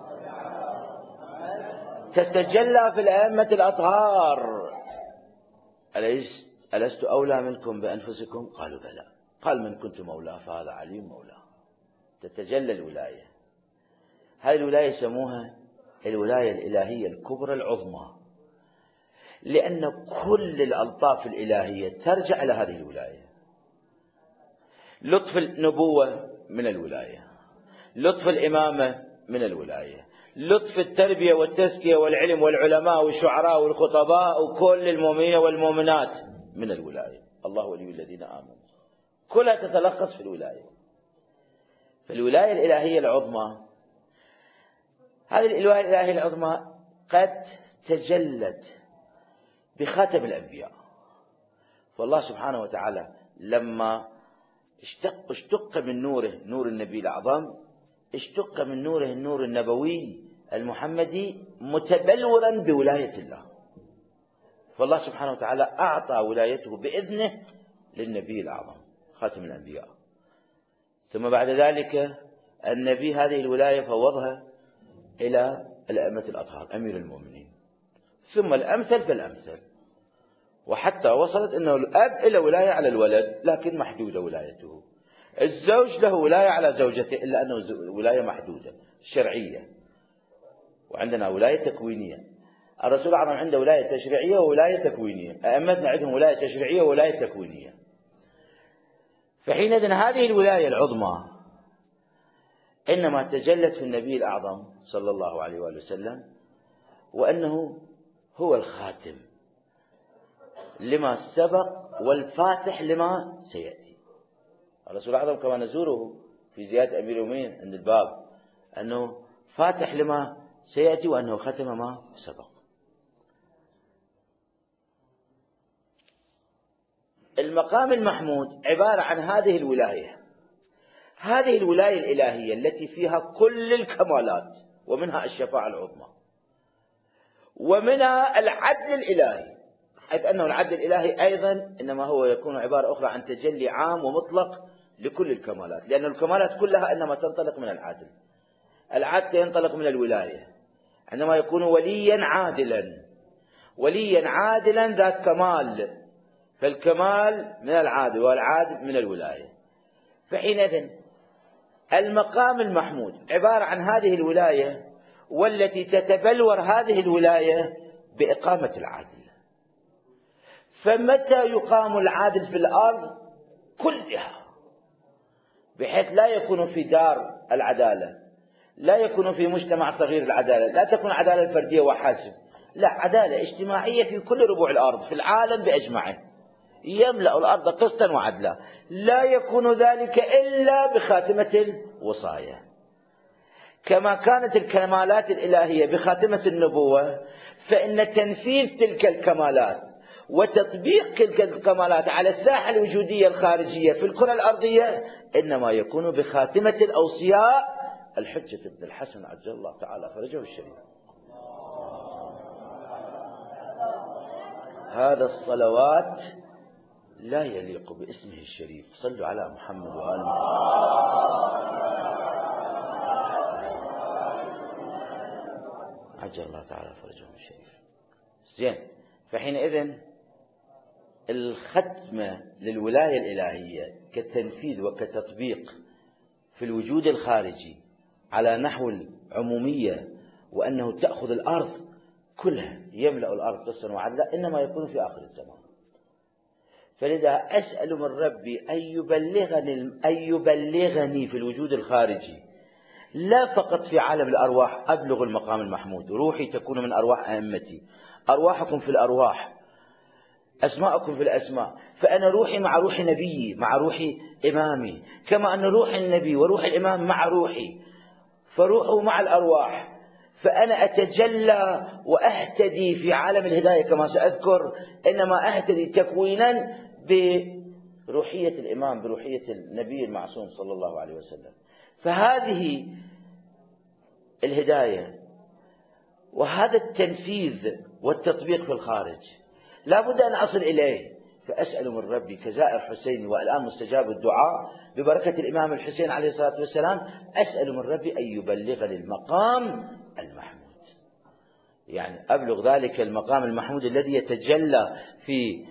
تتجلى في الأئمة الأطهار. ألست أولى منكم بأنفسكم؟ قالوا بلى، قال من كنت مولاه فهذا علي مولاه. تتجلى الولاية. هذه الولاية يسموها الولاية الإلهية الكبرى العظمى، لأن كل الألطاف الإلهية ترجع إلى هذه الولاية. لطف النبوة من الولاية، لطف الإمامة من الولاية، لطف التربية والتزكية والعلم والعلماء والشعراء والخطباء وكل المؤمنين والمؤمنات من الولاية. الله ولي الذين آمنوا، كلها تتلخص في الولاية. فالولاية الإلهية العظمى، هذه الولاية الإلهية العظمى قد تجلت بخاتم الأنبياء. فالله سبحانه وتعالى لما اشتق, اشتق من نوره نور النبي الأعظم، اشتق من نوره النور النبوي المحمدي متبلورا بولاية الله. فالله سبحانه وتعالى أعطى ولايته بإذنه للنبي الأعظم خاتم الأنبياء، ثم بعد ذلك النبي هذه الولاية فوضها إلى الأئمة الأطهار أمير المؤمنين، ثم الأمثل فالأمثل، وحتى وصلت أنه الأب له ولاية على الولد لكن محدودة ولايته، الزوج له ولاية على زوجته إلا أنه ولاية محدودة شرعية، وعندنا ولاية تكوينية. الرسول الأعظم عنده ولاية تشريعية وولاية تكوينية، أئمتنا عندهم ولاية تشريعية وولاية تكوينية. فحينئذ هذه الولاية العظمى إنما تجلت في النبي الأعظم صلى الله عليه وآله وسلم، وأنه هو الخاتم لما سبق والفاتح لما سيأتي. الرسول الأعظم كما نزوره في زيادة أمير المؤمنين عند الباب أنه فاتح لما سيأتي وأنه ختم ما سبق. المقام المحمود عبارة عن هذه الولاية، هذه الولاية الإلهية التي فيها كل الكمالات، ومنها الشفاعة العظمى، ومنها العدل الإلهي، حيث أنه العدل الإلهي أيضا إنما هو يكون عبارة أخرى عن تجلي عام ومطلق لكل الكمالات، لأن الكمالات كلها إنما تنطلق من العدل. العدل ينطلق من الولاية، عندما يكون وليا عادلا، وليا عادلا ذات كمال، فالكمال من العادل والعادل من الولاية. فحينئذ المقام المحمود عبارة عن هذه الولاية، والتي تتبلور هذه الولاية بإقامة العدل. فمتى يقام العدل في الأرض كلها، بحيث لا يكون في دار العدالة، لا يكون في مجتمع صغير العدالة، لا تكون عدالة الفردية وحاسب، لا، عدالة اجتماعية في كل ربوع الأرض في العالم بأجمعه، يملأ الأرض قسطا وعدلا، لا يكون ذلك إلا بخاتمة الوصاية. كما كانت الكمالات الإلهية بخاتمة النبوة، فإن تنفيذ تلك الكمالات وتطبيق تلك الكمالات على الساحة الوجودية الخارجية في الكرة الأرضية إنما يكون بخاتمة الأوصياء الحجة بن الحسن عجل الله تعالى فرجه الشريف. هذا الصلوات لا يليق باسمه الشريف، صلوا على محمد وآل محمد عجل الله تعالى فرجه الشريف. زين، فحينئذ الختمة للولاية الإلهية كتنفيذ وكتطبيق في الوجود الخارجي على نحو العمومية، وأنه تأخذ الأرض كلها، يملأ الأرض قسطا وعدلا، إنما يكون في آخر الزمان. فلذا أسأل من ربي أن يبلغني, أن يبلغني في الوجود الخارجي، لا فقط في عالم الأرواح أبلغ المقام المحمود، روحي تكون من أرواح أئمتي، أرواحكم في الأرواح، أسماءكم في الأسماء، فأنا روحي مع روح نبيي مع روح إمامي، كما أن روح النبي وروح الإمام مع روحي، فروحه مع الأرواح، فأنا أتجلى وأهتدي في عالم الهداية كما سأذكر، إنما أهتدي تكوينا بروحية الإمام بروحية النبي المعصوم صلى الله عليه وسلم. فهذه الهداية وهذا التنفيذ والتطبيق في الخارج لا بد أن أصل إليه. فأسأل من ربي كزائر حسيني والآن مستجاب الدعاء ببركة الإمام الحسين عليه الصلاة والسلام، أسأل من ربي أن يبلغني المقام المحمود، يعني أبلغ ذلك المقام المحمود الذي يتجلى في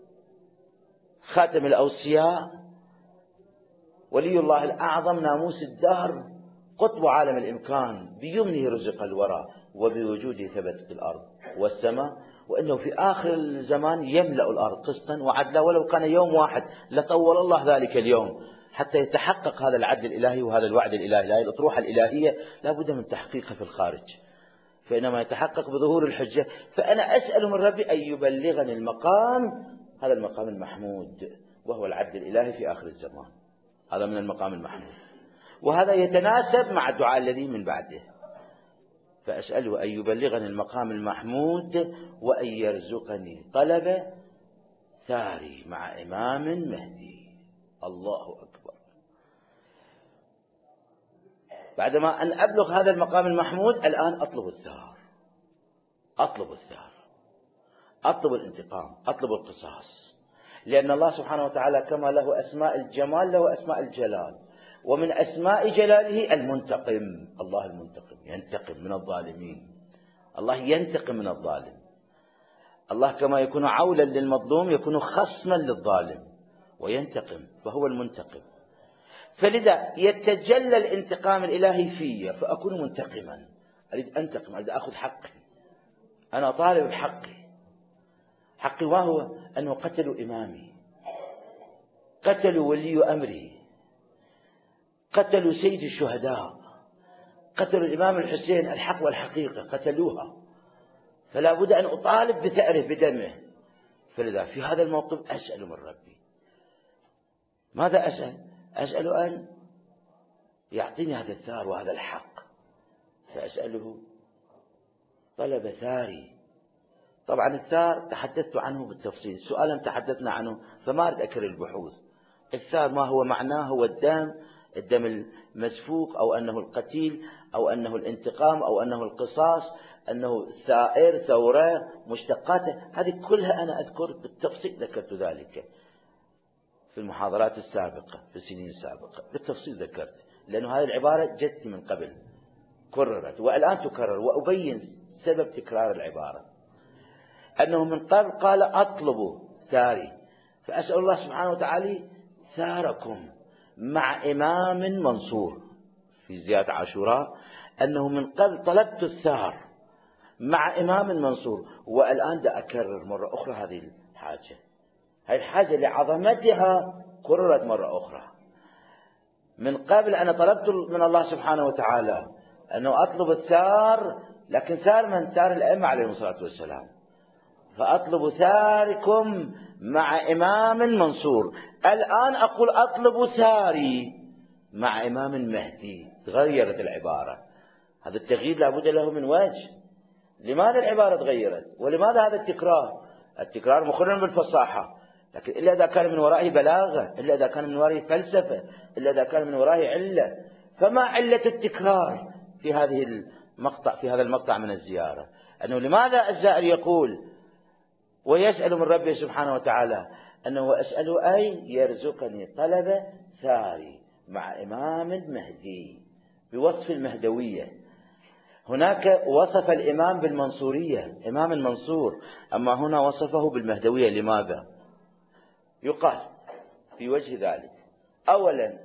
خاتم الأوصياء ولي الله الأعظم ناموس الدهر قطب عالم الإمكان، بيمنه رزق الورى وبوجوده ثبتت الأرض والسماء، وأنه في آخر الزمان يملأ الأرض قسطا وعدلا، ولو كان يوم واحد لطول الله ذلك اليوم حتى يتحقق هذا العدل الإلهي وهذا الوعد الإلهي. هذه الأطروحة الإلهية لا بد من تحقيقها في الخارج، فإنما يتحقق بظهور الحجة. فأنا أسأل من ربي أن يبلغني المقام، هذا المقام المحمود وهو العدل الإلهي في آخر الزمان، هذا من المقام المحمود، وهذا يتناسب مع الدعاء الذي من بعده. فأسأله أن يبلغني المقام المحمود وأن يرزقني طلب ثاري مع إمام مهدي. الله أكبر. بعدما أن أبلغ هذا المقام المحمود الآن أطلب الثار، أطلب الثار، أطلب الانتقام، أطلب القصاص، لأن الله سبحانه وتعالى كما له أسماء الجمال له أسماء الجلال، ومن أسماء جلاله المنتقم. الله المنتقم ينتقم من الظالمين، الله ينتقم من الظالم. الله كما يكون عولا للمظلوم يكون خصما للظالم وينتقم، فهو المنتقم. فلذا يتجلى الانتقام الإلهي في، فأكون منتقما، أريد أنتقم، أريد أخذ حقي، أنا طالب بحقي. حقي وهو أنه قتلوا إمامي، قتلوا ولي أمري، قتلوا سيد الشهداء، قتلوا الإمام الحسين الحق والحقيقة، قتلوها، فلا بد أن أطالب بثأره بدمه. فلذا في هذا الموقف أسأل من ربي. ماذا أسأل؟ أسأل أن يعطيني هذا الثار وهذا الحق، فأسأله طلب ثاري. طبعا الثار تحدثت عنه بالتفصيل، سؤالا تحدثنا عنه فما أريد أكرر البحوث. الثار ما هو معناه؟ هو الدم، الدم المسفوك، أو أنه القتيل، أو أنه الانتقام، أو أنه القصاص، أنه ثائر، ثورة، مشتقاته، هذه كلها أنا أذكر بالتفصيل، ذكرت ذلك في المحاضرات السابقة في السنين السابقة بالتفصيل ذكرت، لأن هذه العبارة جت من قبل كررت والآن تكرر، وأبين سبب تكرار العبارة. أنه من قبل قال أطلب ثاري، فأسأل الله سبحانه وتعالى ثاركم مع إمام منصور. في زيادة عاشوراء أنه من قبل طلبت الثار مع إمام منصور، والآن دا أكرر مرة أخرى هذه الحاجة. هذه الحاجة لعظمتها كررت مرة أخرى. من قبل أنا طلبت من الله سبحانه وتعالى أنه أطلب الثار، لكن ثار من؟ ثار الأئمة عليهم الصلاة والسلام. فأطلب ثاركم مع إمام منصور. الآن أقول أطلب ثاري مع إمام مهدي. تغيرت العبارة. هذا التغيير لابد له من وجه. لماذا العبارة تغيرت؟ ولماذا هذا التكرار؟ التكرار مخرج بالفصاحة، لكن إلا إذا كان من ورائه بلاغة، إلا إذا كان من ورائه فلسفة، إلا إذا كان من ورائه علة. فما علة التكرار في هذه المقطع، في هذا المقطع من الزيارة؟ أنه لماذا الزائر يقول ويسأل من ربه سبحانه وتعالى أنه أسأل أي يرزقني طلب ثاري مع إمام مهدي بوصف المهدوية. هناك وصف الإمام بالمنصورية، إمام المنصور، أما هنا وصفه بالمهدوية. لماذا؟ يقال في وجه ذلك. أولا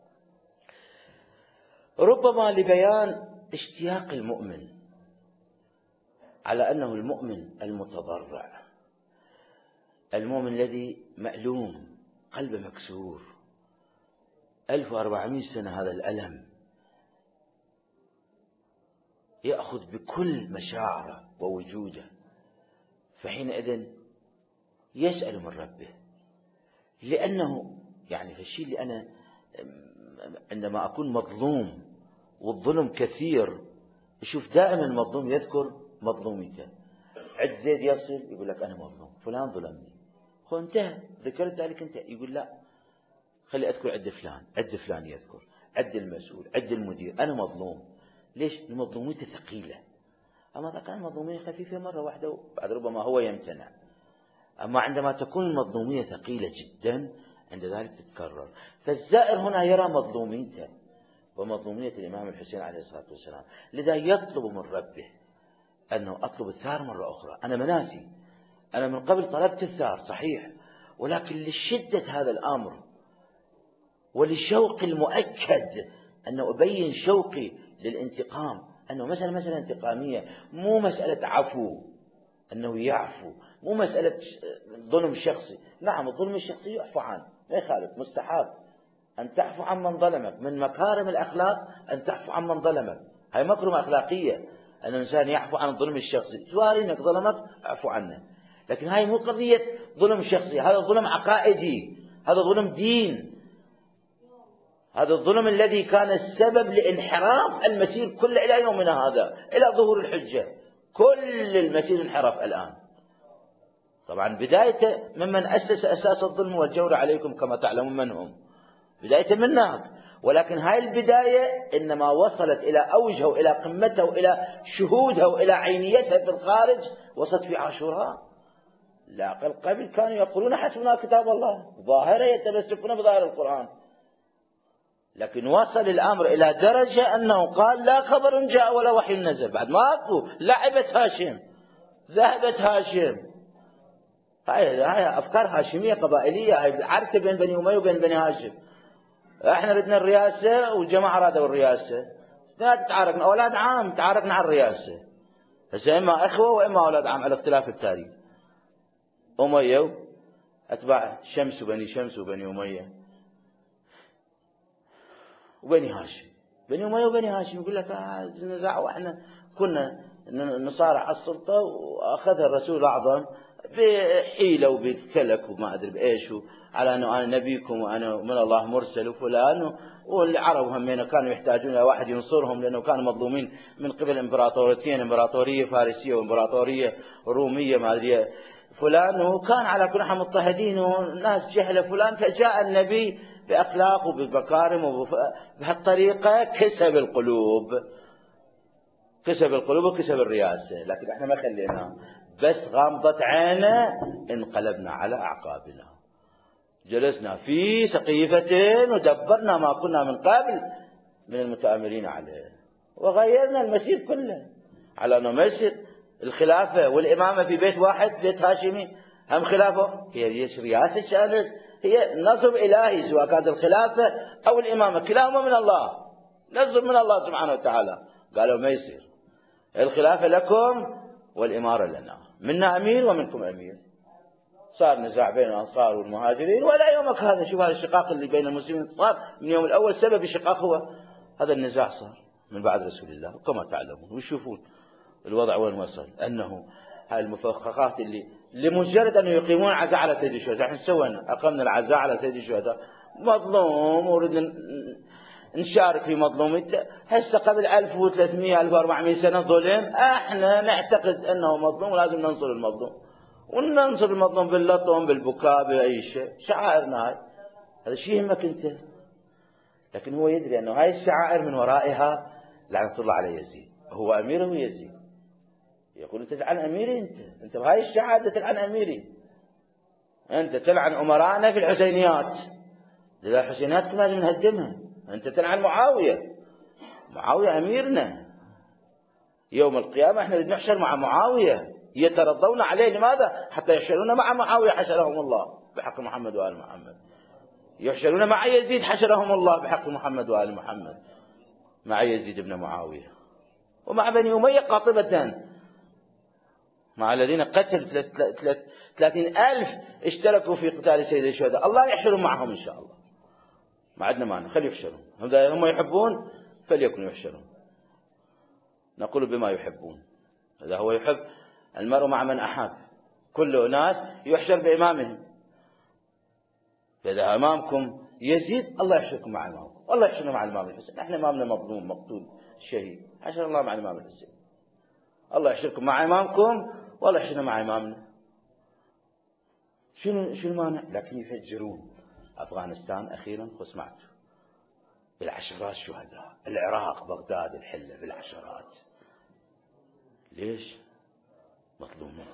ربما لبيان اشتياق المؤمن على أنه المؤمن المتضرع، المؤمن الذي مألوم قلبه مكسور، ألف وأربعمائة سنة هذا الألم يأخذ بكل مشاعره ووجوده، فحينئذ يسأل من ربه. لأنه يعني في الشيء اللي أنا عندما أكون مظلوم والظلم كثير، شوف دائما المظلوم يذكر مظلوميته. عد زيد يصل يقول لك أنا مظلوم، فلان ظلمني، هو انتهى، ذكرت ذلك انتهى. يقول لا، خلي أذكر عد فلان، عد فلان يذكر، عد المسؤول، عد المدير، أنا مظلوم. ليش؟ المظلومية ثقيلة. أما إذا كان المظلومية خفيفة مرة واحدة بعد ربما هو يمتنع. أما عندما تكون المظلومية ثقيلة جدا عند ذلك تتكرر. فالزائر هنا يرى مظلوميته ومظلومية الإمام الحسين عليه الصلاة والسلام، لذا يطلب من ربه أنه أطلب الثار مرة أخرى. أنا مناسي، أنا من قبل طلبت الثار صحيح، ولكن لشدة هذا الأمر ولشوق المؤكد أنه أبين شوقي للانتقام، أنه مسألة مسألة انتقامية، مو مسألة عفو، أنه يعفو، مو مسألة ظلم شخصي. نعم الظلم الشخصي يعفو عنه، ما يخالف، مستحب أن تعفو عن من ظلمك. من مكارم الأخلاق أن تعفو عن من ظلمك، هاي مكرمة أخلاقية أن الإنسان يعفو عن الظلم الشخصي. تواري أنك ظلمك اعفو عنه، لكن هاي مو قضية ظلم شخصي، هذا ظلم عقائدي، هذا ظلم دين، هذا الظلم الذي كان السبب لانحراف المسير كله إلى يومنا هذا، إلى ظهور الحجة. كل المسير انحراف الآن. طبعا بدايته ممن أسس أساس الظلم والجور عليكم كما تعلمون من هم، بدايته من هناك. ولكن هاي البداية إنما وصلت إلى أوجها وإلى قمتها وإلى شهودها وإلى عينيتها في الخارج وصلت في عاشوراء، لا قبل كانوا يقولون حسبنا كتاب الله ظاهرة يتمسكون بظاهر القرآن، لكن وصل الأمر إلى درجة أنه قال لا خبر جاء ولا وحي نزل، بعد ما أكو لعبت هاشم ذهبت هاشم. هاي هاي أفكار هاشمية قبائلية، هاي عركة بين بني أمية وبين بني هاشم. احنا ردنا الرئاسة والجماعة رادوا الرئاسة، لا تتعاركنا أولاد عام، تعاركنا على الرئاسة. هسه إما أخوة وإما أولاد عام على اختلاف التاريخ. أمية أتباع شمس وبني شمس وبني أمية وبني هاشم، بني أمية وبني هاشم. يقول لك آه نزاع، وإحنا كنا نصارع على السلطة وأخذها الرسول الأعظم بحيلة وبكلك وما أدري بإيش، على أنه أنا نبيكم وأنا من الله مرسل وفلان. والعرب همين كانوا يحتاجون إلى واحد ينصرهم، لأنه كانوا مظلومين من قبل إمبراطوريتين، إمبراطورية فارسية وإمبراطورية رومية ما أدري فلان، وكان على كل حال مضطهدين وناس جهلة فلان. فجاء النبي بأخلاق وبمكارم وبهالطريقة كسب القلوب، كسب القلوب وكسب الرئاسة. لكن احنا ما خلينا، بس غامضة عينه انقلبنا على أعقابنا، جلسنا في سقيفتين ودبرنا ما كنا من قبل من المتآمرين عليه، وغيرنا المسير كله على أنه مسير الخلافة والإمامة في بيت واحد، بيت هاشمي هم خلافة، هي ليش رئاسة شانت، هي نظم إلهي، سواء كانت الخلافة أو الإمامة كلاهما من الله، نظم من الله سبحانه وتعالى. قالوا ما يصير، الخلافة لكم والإمارة لنا، منا أمير ومنكم أمير. صار نزاع بين الأنصار والمهاجرين، ولا يومك هذا. شوف هذا الشقاق اللي بين المسلمين صار من يوم الأول، سبب الشقاق هو هذا النزاع صار من بعد رسول الله. وكما تعلمون ويشوفون الوضع وين وصل، أنه هاي المفخخات اللي لمجرد أنه يقيمون عزاء على سيد الشهداء. احنا سوينا أقمنا العزاء على سيد الشهداء، مظلوم وردنا نشارك في مظلوميته. هسه قبل ألف وثلاثمئة ألف وأربعمئة سنة ظلم، احنا نعتقد أنه مظلوم ولازم ننصر المظلوم، وننصر المظلوم باللطم بالبكاء بأي شيء. شعائرنا هاي، هذا شيء يهمك أنت. لكن هو يدري أنه هاي الشعائر من ورائها لعنة الله على يزيد، هو أميره يزيد. يقول أنت تلعن أميري، أنت أنت بهاي الشعائر تلعن أميري، أنت تلعن أمراءنا في الحسينيات، لذا الحسينيات كنا لازم نهدمها. أنت تلعن معاوية، معاوية أميرنا، يوم القيامة احنا نحشر مع معاوية، يترضون عليه. لماذا؟ حتى يحشرون مع معاوية حشرهم الله بحق محمد وآل محمد، يحشرون مع يزيد حشرهم الله بحق محمد وآل محمد، مع يزيد بن معاوية ومع بني أمية قاطبة، مع الذين قتل ثلاثين ألف اشتركوا في قتال سيد الشهداء. الله يحشرهم معهم إن شاء الله، ما عندنا مانع، خلي يحشرون، هم يحبون فليكونوا يحشرون. نقول بما يحبون، إذا هو يحب المرء مع من أحب، كل ناس يحشر بإمامهم. فإذا أمامكم يزيد، الله يحشركم مع إمامكم، الله يحشرنا مع الإمام الحسين. احنا إمامنا مظلوم مقتول شهيد، حشر الله مع الإمام الحسين. الله يحشركم مع إمامكم والله يحشرنا مع إمامنا. شنو شو المانع؟ لكن يفجرون أفغانستان أخيرا، وسمعتوا بالعشرات شهداء، العراق بغداد الحلة بالعشرات. ليش؟ مظلومين.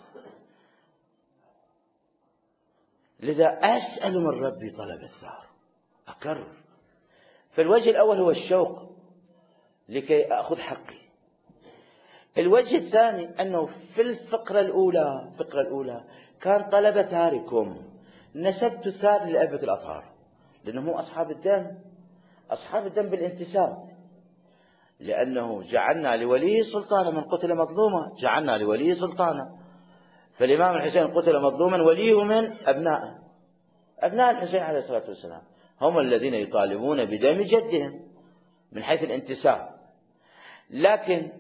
لذا أسأل من ربي طلب الثار، أكرر. فالوجه الأول هو الشوق لكي أخذ حقي. الوجه الثاني أنه في الفقرة الأولى الفقرة الأولى كان طلب ثاركم، نسبت الثار لأبة الأطهار، لأنهم هم أصحاب الدم، أصحاب الدم بالانتساب، لأنه جعلنا لولي سلطانا من قتل مظلوما، جعلنا لولي سلطانا. فالإمام الحسين قتل مظلوما، وليه من أبنائه، أبناء الحسين عليه الصلاة والسلام هم الذين يطالبون بدم جدهم من حيث الانتساب. لكن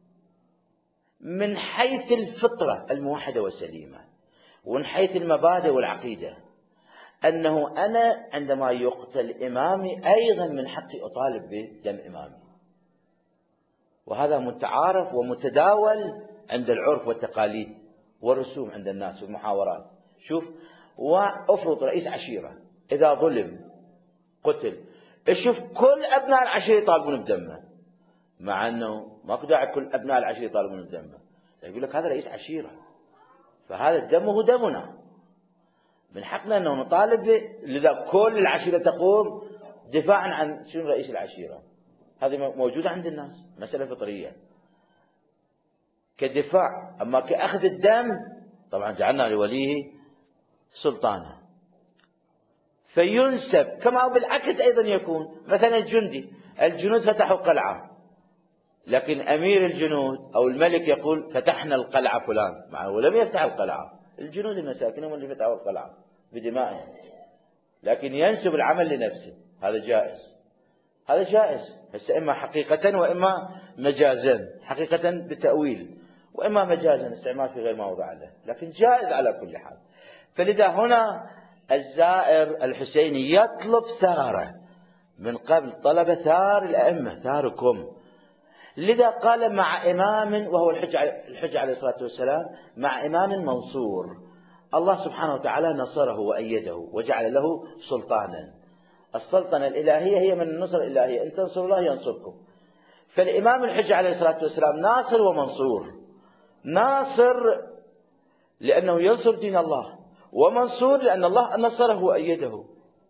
من حيث الفطرة الموحدة والسليمة، ومن حيث المبادئ والعقيدة، أنه أنا عندما يقتل إمامي أيضا من حقي أطالب بدم إمامي. وهذا متعارف ومتداول عند العرف والتقاليد والرسوم عند الناس والمحاورات. شوف، وأفرض رئيس عشيرة إذا ظلم قتل، شوف كل أبناء العشيرة يطالبون بدمه، مع أنه ما داعي كل أبناء العشيرة يطالبون بدمه. يقول لك هذا رئيس عشيرة، فهذا دمه دمنا، من حقنا أنه نطالب به. لذا كل العشيرة تقوم دفاعا عن شنو رئيس العشيرة، هذه موجودة عند الناس، مسألة فطرية كدفاع. أما كأخذ الدم طبعا جعلنا لوليه سلطانه فينسب، كما بالعكس أيضا يكون. مثلا الجندي، الجنود فتحوا قلعة، لكن أمير الجنود أو الملك يقول فتحنا القلعة فلان، معه ولم يفتح القلعة، الجنود المساكين هم اللي فتحوا القلعة بدمائهم، لكن ينسب العمل لنفسه. هذا جائز، هذا جائز. هسه إما حقيقة وإما مجازا، حقيقة بتأويل وإما مجازا استعمال في غير ما وضع له، لكن جائز على كل حال. فلذا هنا الزائر الحسيني يطلب ثاره، من قبل طلب ثار الأئمة، ثاركم. لذا قال مع إمام، وهو الحجة عليه الصلاة والسلام، مع إمام منصور، الله سبحانه وتعالى نصره وأيده وجعل له سلطانا. السلطنة الإلهية هي من النصر الإلهية، إن تنصروا الله ينصركم. فالإمام الحجة عليه الصلاة والسلام ناصر ومنصور، ناصر لأنه ينصر دين الله، ومنصور لأن الله نصره وأيده،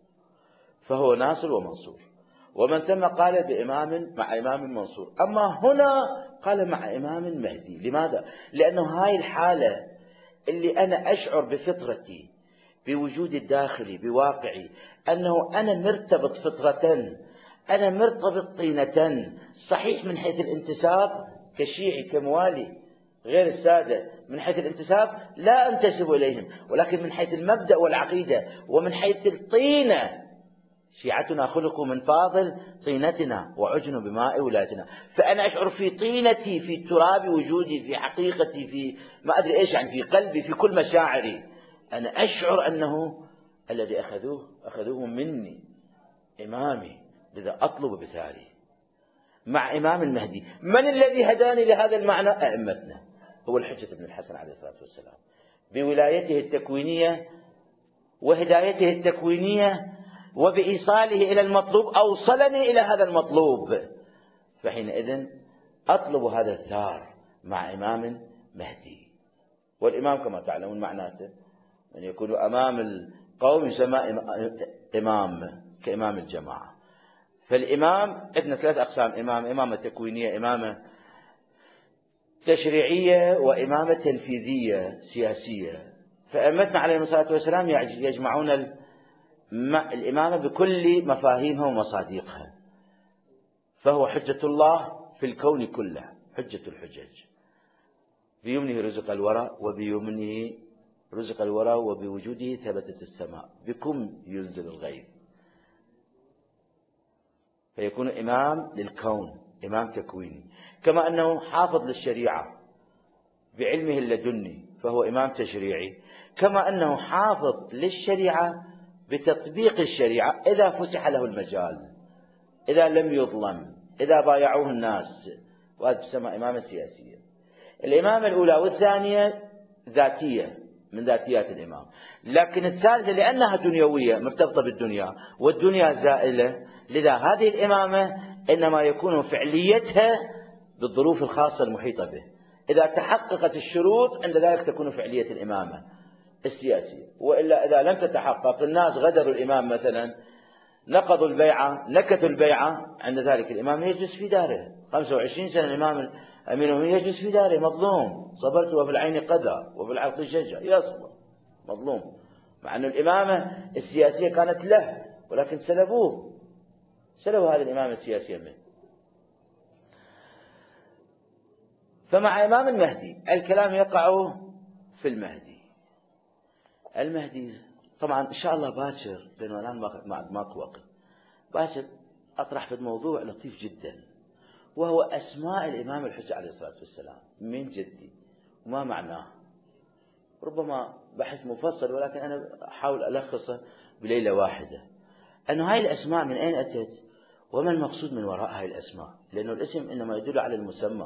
فهو ناصر ومنصور. ومن ثم قال بإمام مع إمام منصور. أما هنا قال مع إمام مهدي. لماذا؟ لأنه هاي الحالة اللي أنا أشعر بفطرتي، بوجودي الداخلي، بواقعي، أنه أنا مرتبط فطرة، أنا مرتبط طينة، صحيح من حيث الانتساب كشيعي كموالي غير السادة، من حيث الانتساب لا أنتسب إليهم، ولكن من حيث المبدأ والعقيدة ومن حيث الطينة، شيعتنا خلقوا من فاضل طينتنا وعجنوا بماء ولايتنا. فأنا أشعر في طينتي، في تراب وجودي، في حقيقتي، في ما أدري إيش، يعني في قلبي، في كل مشاعري، أنا أشعر أنه الذي أخذوه أخذوه مني إمامي، لذا أطلب بثاري مع إمام المهدي. من الذي هداني لهذا المعنى؟ أئمتنا، هو الحجة بن الحسن عليه الصلاة والسلام، بولايته التكوينية وهدايته التكوينية وبإيصاله إلى المطلوب أوصلني إلى هذا المطلوب. فحينئذ أطلب هذا الثار مع إمام مهدي. والإمام كما تعلمون معناته أن يكون أمام القوم يسمى إمام، كإمام الجماعة. فالإمام عندنا ثلاث أقسام: إمام، إمامة تكوينية، إمامة تشريعية، وإمامة تنفيذية سياسية. فأئمتنا عليهم الصلاة والسلام يجمعون الإمامة بكل مفاهيمها ومصادقها، فهو حجة الله في الكون كله، حجة الحجج. بيمنه رزق الورى، وبيمنه رزق الورى، وبوجوده ثبتت السماء، بكم ينزل الغيث. فيكون إمام للكون، إمام تكويني. كما أنه حافظ للشريعة بعلمه اللدني، فهو إمام تشريعي. كما أنه حافظ للشريعة بتطبيق الشريعة إذا فسح له المجال، إذا لم يظلم، إذا بايعوه الناس، وهذا تسمى إمامة سياسية. الإمامة الأولى والثانية ذاتية من ذاتيات الإمام، لكن الثالثة لأنها دنيوية مرتبطة بالدنيا، والدنيا زائلة، لذا هذه الإمامة إنما يكون فعليتها بالظروف الخاصة المحيطة به. إذا تحققت الشروط عند ذلك تكون فعلية الإمامة السياسية، وإلا إذا لم تتحقق، الناس غدروا الإمام مثلا، نقضوا البيعة، نكثوا البيعة، عند ذلك الإمام يجلس في داره خمسة وعشرين سنة. الإمام أمير المؤمنين يجلس في داره مظلوم، صبرت وفي العين قذى وفي العرق شجع، يصبر مظلوم، مع أن الإمامة السياسية كانت له، ولكن سلبوه، سلبوا هذه الإمامة السياسية منه. فمع إمام المهدي الكلام يقع في المهدي. المهدي طبعا إن شاء الله باكر، لأنه الآن ماكو وقت، باكر أطرح في الموضوع لطيف جدا، وهو أسماء الإمام الحجة عليه الصلاة والسلام من جدي وما معناه. ربما بحث مفصل، ولكن أنا أحاول ألخصه بليلة واحدة. أنه هاي الأسماء من أين أتت، وما المقصود من وراء هاي الأسماء، لأنه الاسم إنما يدل على المسمى،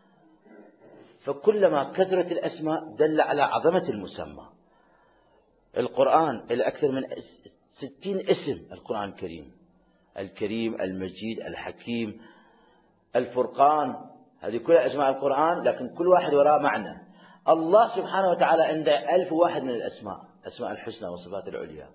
فكلما كثرت الأسماء دل على عظمة المسمى. القرآن الأكثر من ستين اسم، القرآن الكريم، الكريم، المجيد، الحكيم، الفرقان، هذه كلها أسماء القرآن، لكن كل واحد وراء معنى. الله سبحانه وتعالى عنده ألف واحد من الأسماء، أسماء الحسنى والصفات العليا.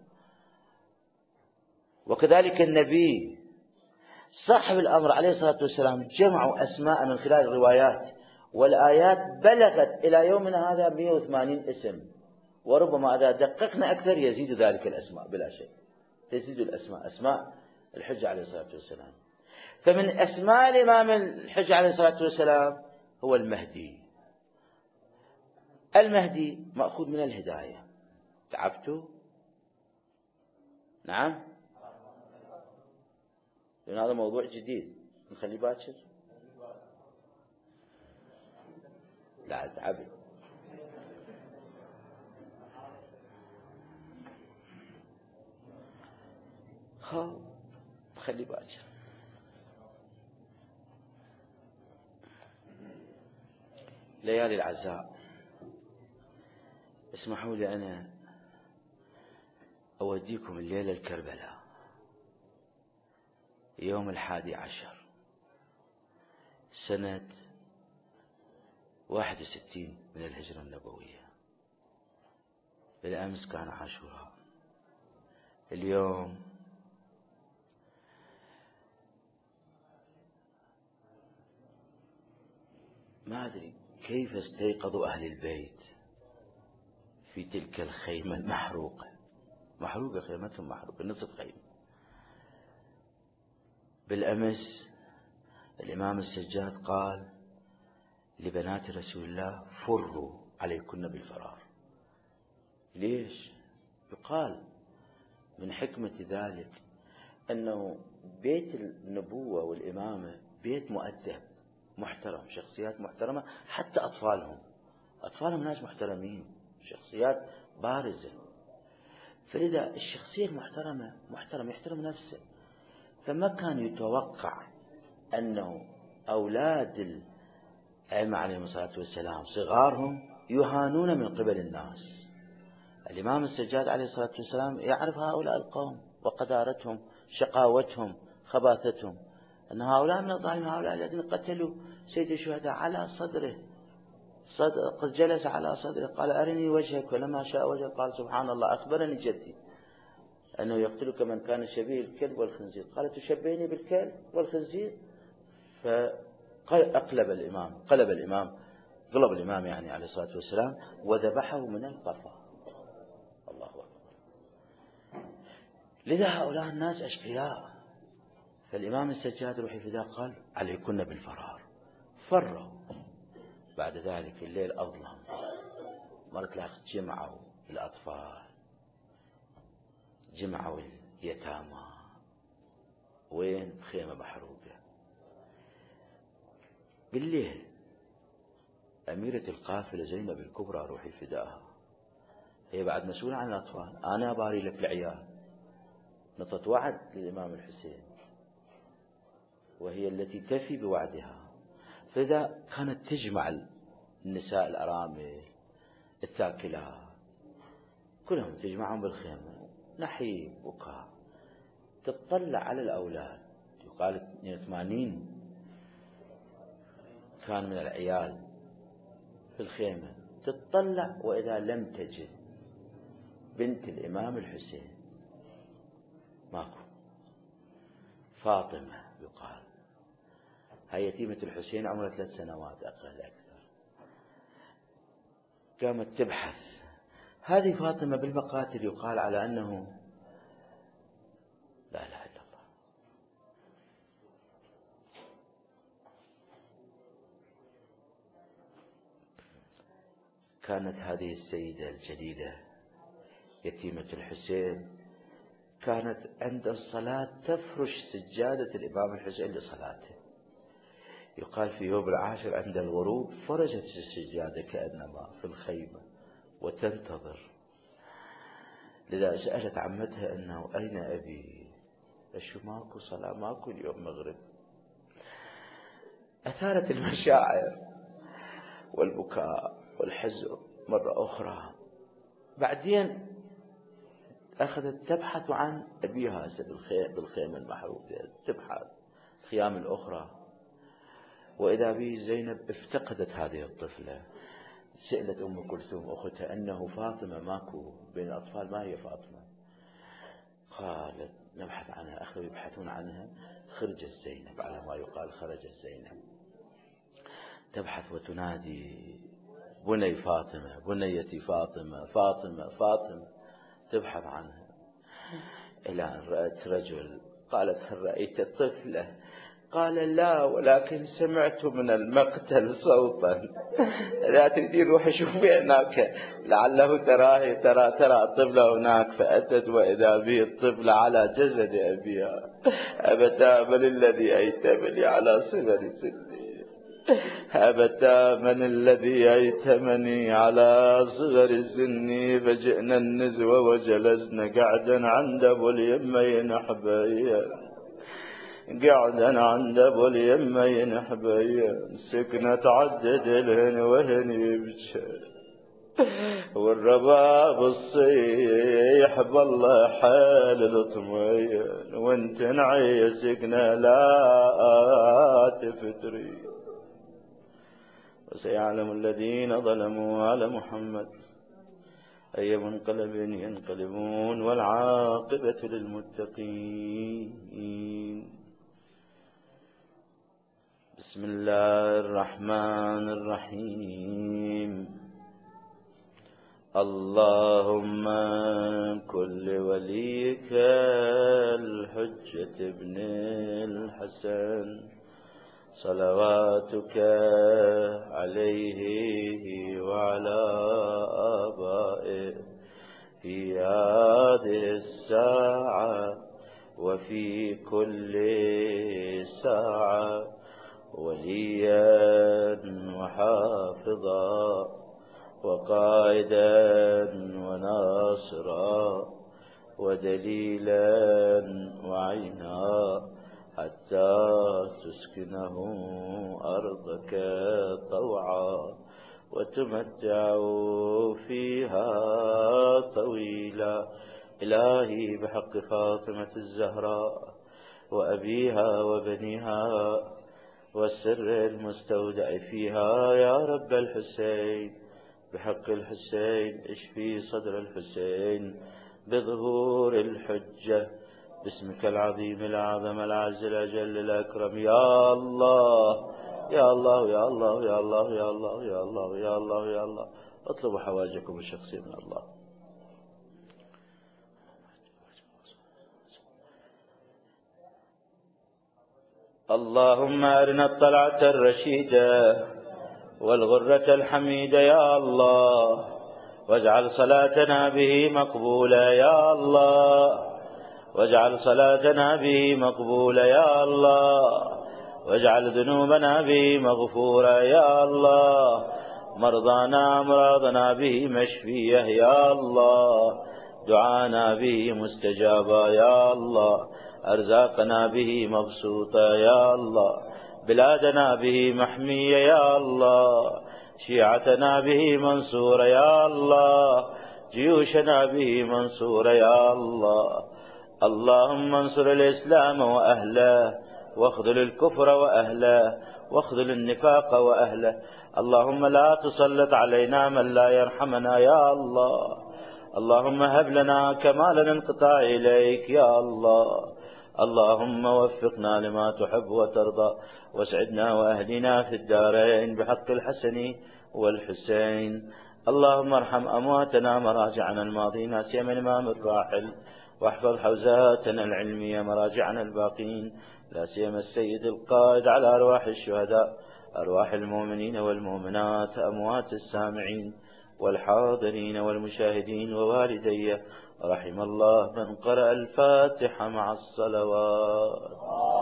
وكذلك النبي صاحب الأمر عليه الصلاة والسلام جمعوا أسماء من خلال الروايات والآيات بلغت إلى يومنا هذا مئة وثمانين اسم، وربما إذا دققنا أكثر يزيد ذلك الأسماء بلا شك، تزيد الأسماء، أسماء الحجة عليه الصلاة والسلام. فمن أسماء الإمام الحجة عليه الصلاة والسلام هو المهدي. المهدي مأخوذ من الهداية. تعبتوا؟ نعم، لأن هذا موضوع جديد، نخليه باكر؟ لا تعبت. ها خليه باكر. ليالي العزاء، اسمحوا لي أنا أوديكم الليلة الكربلاء، يوم الحادي عشر سنة واحد وستين من الهجرة النبوية. بالأمس كان عاشوراء، اليوم ما أدري كيف استيقظوا أهل البيت في تلك الخيمة المحروقة، محروقة خيمتهم محروقة نصف خيمة. بالأمس الإمام السجاد قال لبنات رسول الله فروا عليكن بالفرار. ليش؟ يقال من حكمة ذلك أنه بيت النبوة والإمامة بيت مؤدب محترم، شخصيات محترمة، حتى أطفالهم أطفالهم ناس محترمين، شخصيات بارزة. فلذا الشخصية المحترمة محترم يحترم نفسه، فما كان يتوقع أنه أولاد الأئمة عليهم الصلاة والسلام صغارهم يهانون من قبل الناس. الإمام السجاد عليه الصلاة والسلام يعرف هؤلاء القوم وقدارتهم، شقاوتهم، خباثتهم، أن هؤلاء من الظالمين، هؤلاء الذين قتلوا سيد الشهداء على صدره، صدر قد جلس على صدره قال أرني وجهك، ولما شاء وجهك قال سبحان الله أخبرني جدي أنه يقتلك من كان شبيه الكلب والخنزير، قال تشبهني بالكلب والخنزير. فأقلب الإمام قلب الإمام قلب الإمام يعني عليه الصلاة والسلام وذبحه من القفا. الله أكبر. لذا هؤلاء الناس أشقياء. فالإمام السجاد روحي فداه قال عليكن بالفرار، فروا. بعد ذلك الليل أظلم، مرت الأخ جمعوا الأطفال، جمعوا اليتامى، وين؟ خيمة محروقة. بالليل أميرة القافلة زينب الكبرى روحي فداها، هي بعد مسؤولة عن الأطفال، أنا باري لك العيال، نطت وعد للإمام الحسين وهي التي تفي بوعدها. فإذا كانت تجمع النساء الأرامل الثاكلات كلهم تجمعهم بالخيمة، نحيب بكاء، تطلع على الأولاد. يقال اثنين وثمانين كان من العيال في الخيمة، تطلع وإذا لم تجد بنت الإمام الحسين ماكو. فاطمة يقال هاي يتيمة الحسين عمرها ثلاث سنوات أقل أكثر، قامت تبحث. هذه فاطمة بالمقاتل يقال على أنه لا إله إلا الله. كانت هذه السيدة الجليلة يتيمة الحسين كانت عند الصلاة تفرش سجادة الإمام الحسين لصلاته. يقال في يوم العاشر عند الغروب فرجت السجادة كأنما في الخيمة وتنتظر. لذا سألت عمتها أنه أين أبي؟ أشو ماكو صلاة، ماكو اليوم مغرب. أثارت المشاعر والبكاء والحزن مرة أخرى. بعدين أخذت تبحث عن أبيها بالخيمة المحروقة، تبحث الخيام الأخرى، وإذا به زينب افتقدت هذه الطفلة. سئلت أم كلثوم أختها أنه فاطمة ماكو بين الأطفال، ما هي فاطمة؟ قالت نبحث عنها. أخذوا يبحثون عنها، خرجت زينب على ما يقال، خرجت زينب تبحث وتنادي بني فاطمة، بنيتي فاطمة، فاطمة فاطمة، تبحث عنها إلى أن رأت رجل. قالت هل رأيت طفلة؟ قال لا، ولكن سمعت من المقتل صوتا. لا تريدين روح شوفي هناك لعله تراه، ترى ترى الطفل هناك. فأتت وإذا به الطفل على جسد أبيها. أبتا من الذي أيتمني على صغر سني، أبتا من الذي أيتمني على صغر سني. فجئنا النزوة وجلسنا قعدا عند أبو اليمين حبيا، قعدا عند أبو اليمين حبيا. سكنت عدد الهن وهن يبكي، والرباب الصيح بالله حال الطميان. وانت نعي سكنة لا تفتري. وسيعلم الذين ظلموا على محمد أي منقلب ينقلبون، والعاقبة للمتقين. بسم الله الرحمن الرحيم. اللهم كل وليك الحجة ابن الحسن صلواتك عليه وعلى آبائه في هذه الساعة وفي كل ساعة، وليا وحافظا وقائدا وناصرا ودليلا وعينا، حتى تسكنه أرضك طوعا وتمتعوا فيها طويلا. إلهي بحق فاطمة الزهراء وأبيها وبنيها والسر المستودع فيها، يا رب الحسين بحق الحسين اشفي صدر الحسين بظهور الحجة، باسمك العظيم الأعظم العز الأجل الأكرم. يا الله يا الله يا الله يا الله يا الله يا الله يا الله يا الله. اطلبوا حوائجكم الشخصية من الله. اللهم أرنا الطلعة الرشيدة والغرة الحميدة يا الله، واجعل صلاتنا به مقبولة يا الله، واجعل صلاتنا به مقبولة يا الله، واجعل ذنوبنا به مغفورة يا الله، مرضانا أمراضنا به مشفية يا الله، دعانا به مستجابة يا الله، أرزاقنا به مبسوطة يا الله، بلادنا به محمية يا الله، شيعتنا به منصورة يا الله، جيوشنا به منصورة يا الله. اللهم انصر الإسلام وأهله، واخذل الكفر وأهله، واخذل النفاق وأهله. اللهم لا تسلط علينا من لا يرحمنا يا الله. اللهم هب لنا كمال الانقطاع إليك يا الله. اللهم وفقنا لما تحب وترضى، واسعدنا وأهدنا في الدارين بحق الحسن والحسين. اللهم ارحم أمواتنا مراجعنا الماضين، سيما الإمام الراحل، واحفظ حوزاتنا العلمية مراجعنا الباقين، لا سيما السيد القائد، على أرواح الشهداء، أرواح المؤمنين والمؤمنات، أموات السامعين والحاضرين والمشاهدين ووالدي. رحم الله من قرأ الفاتحة مع الصلوات.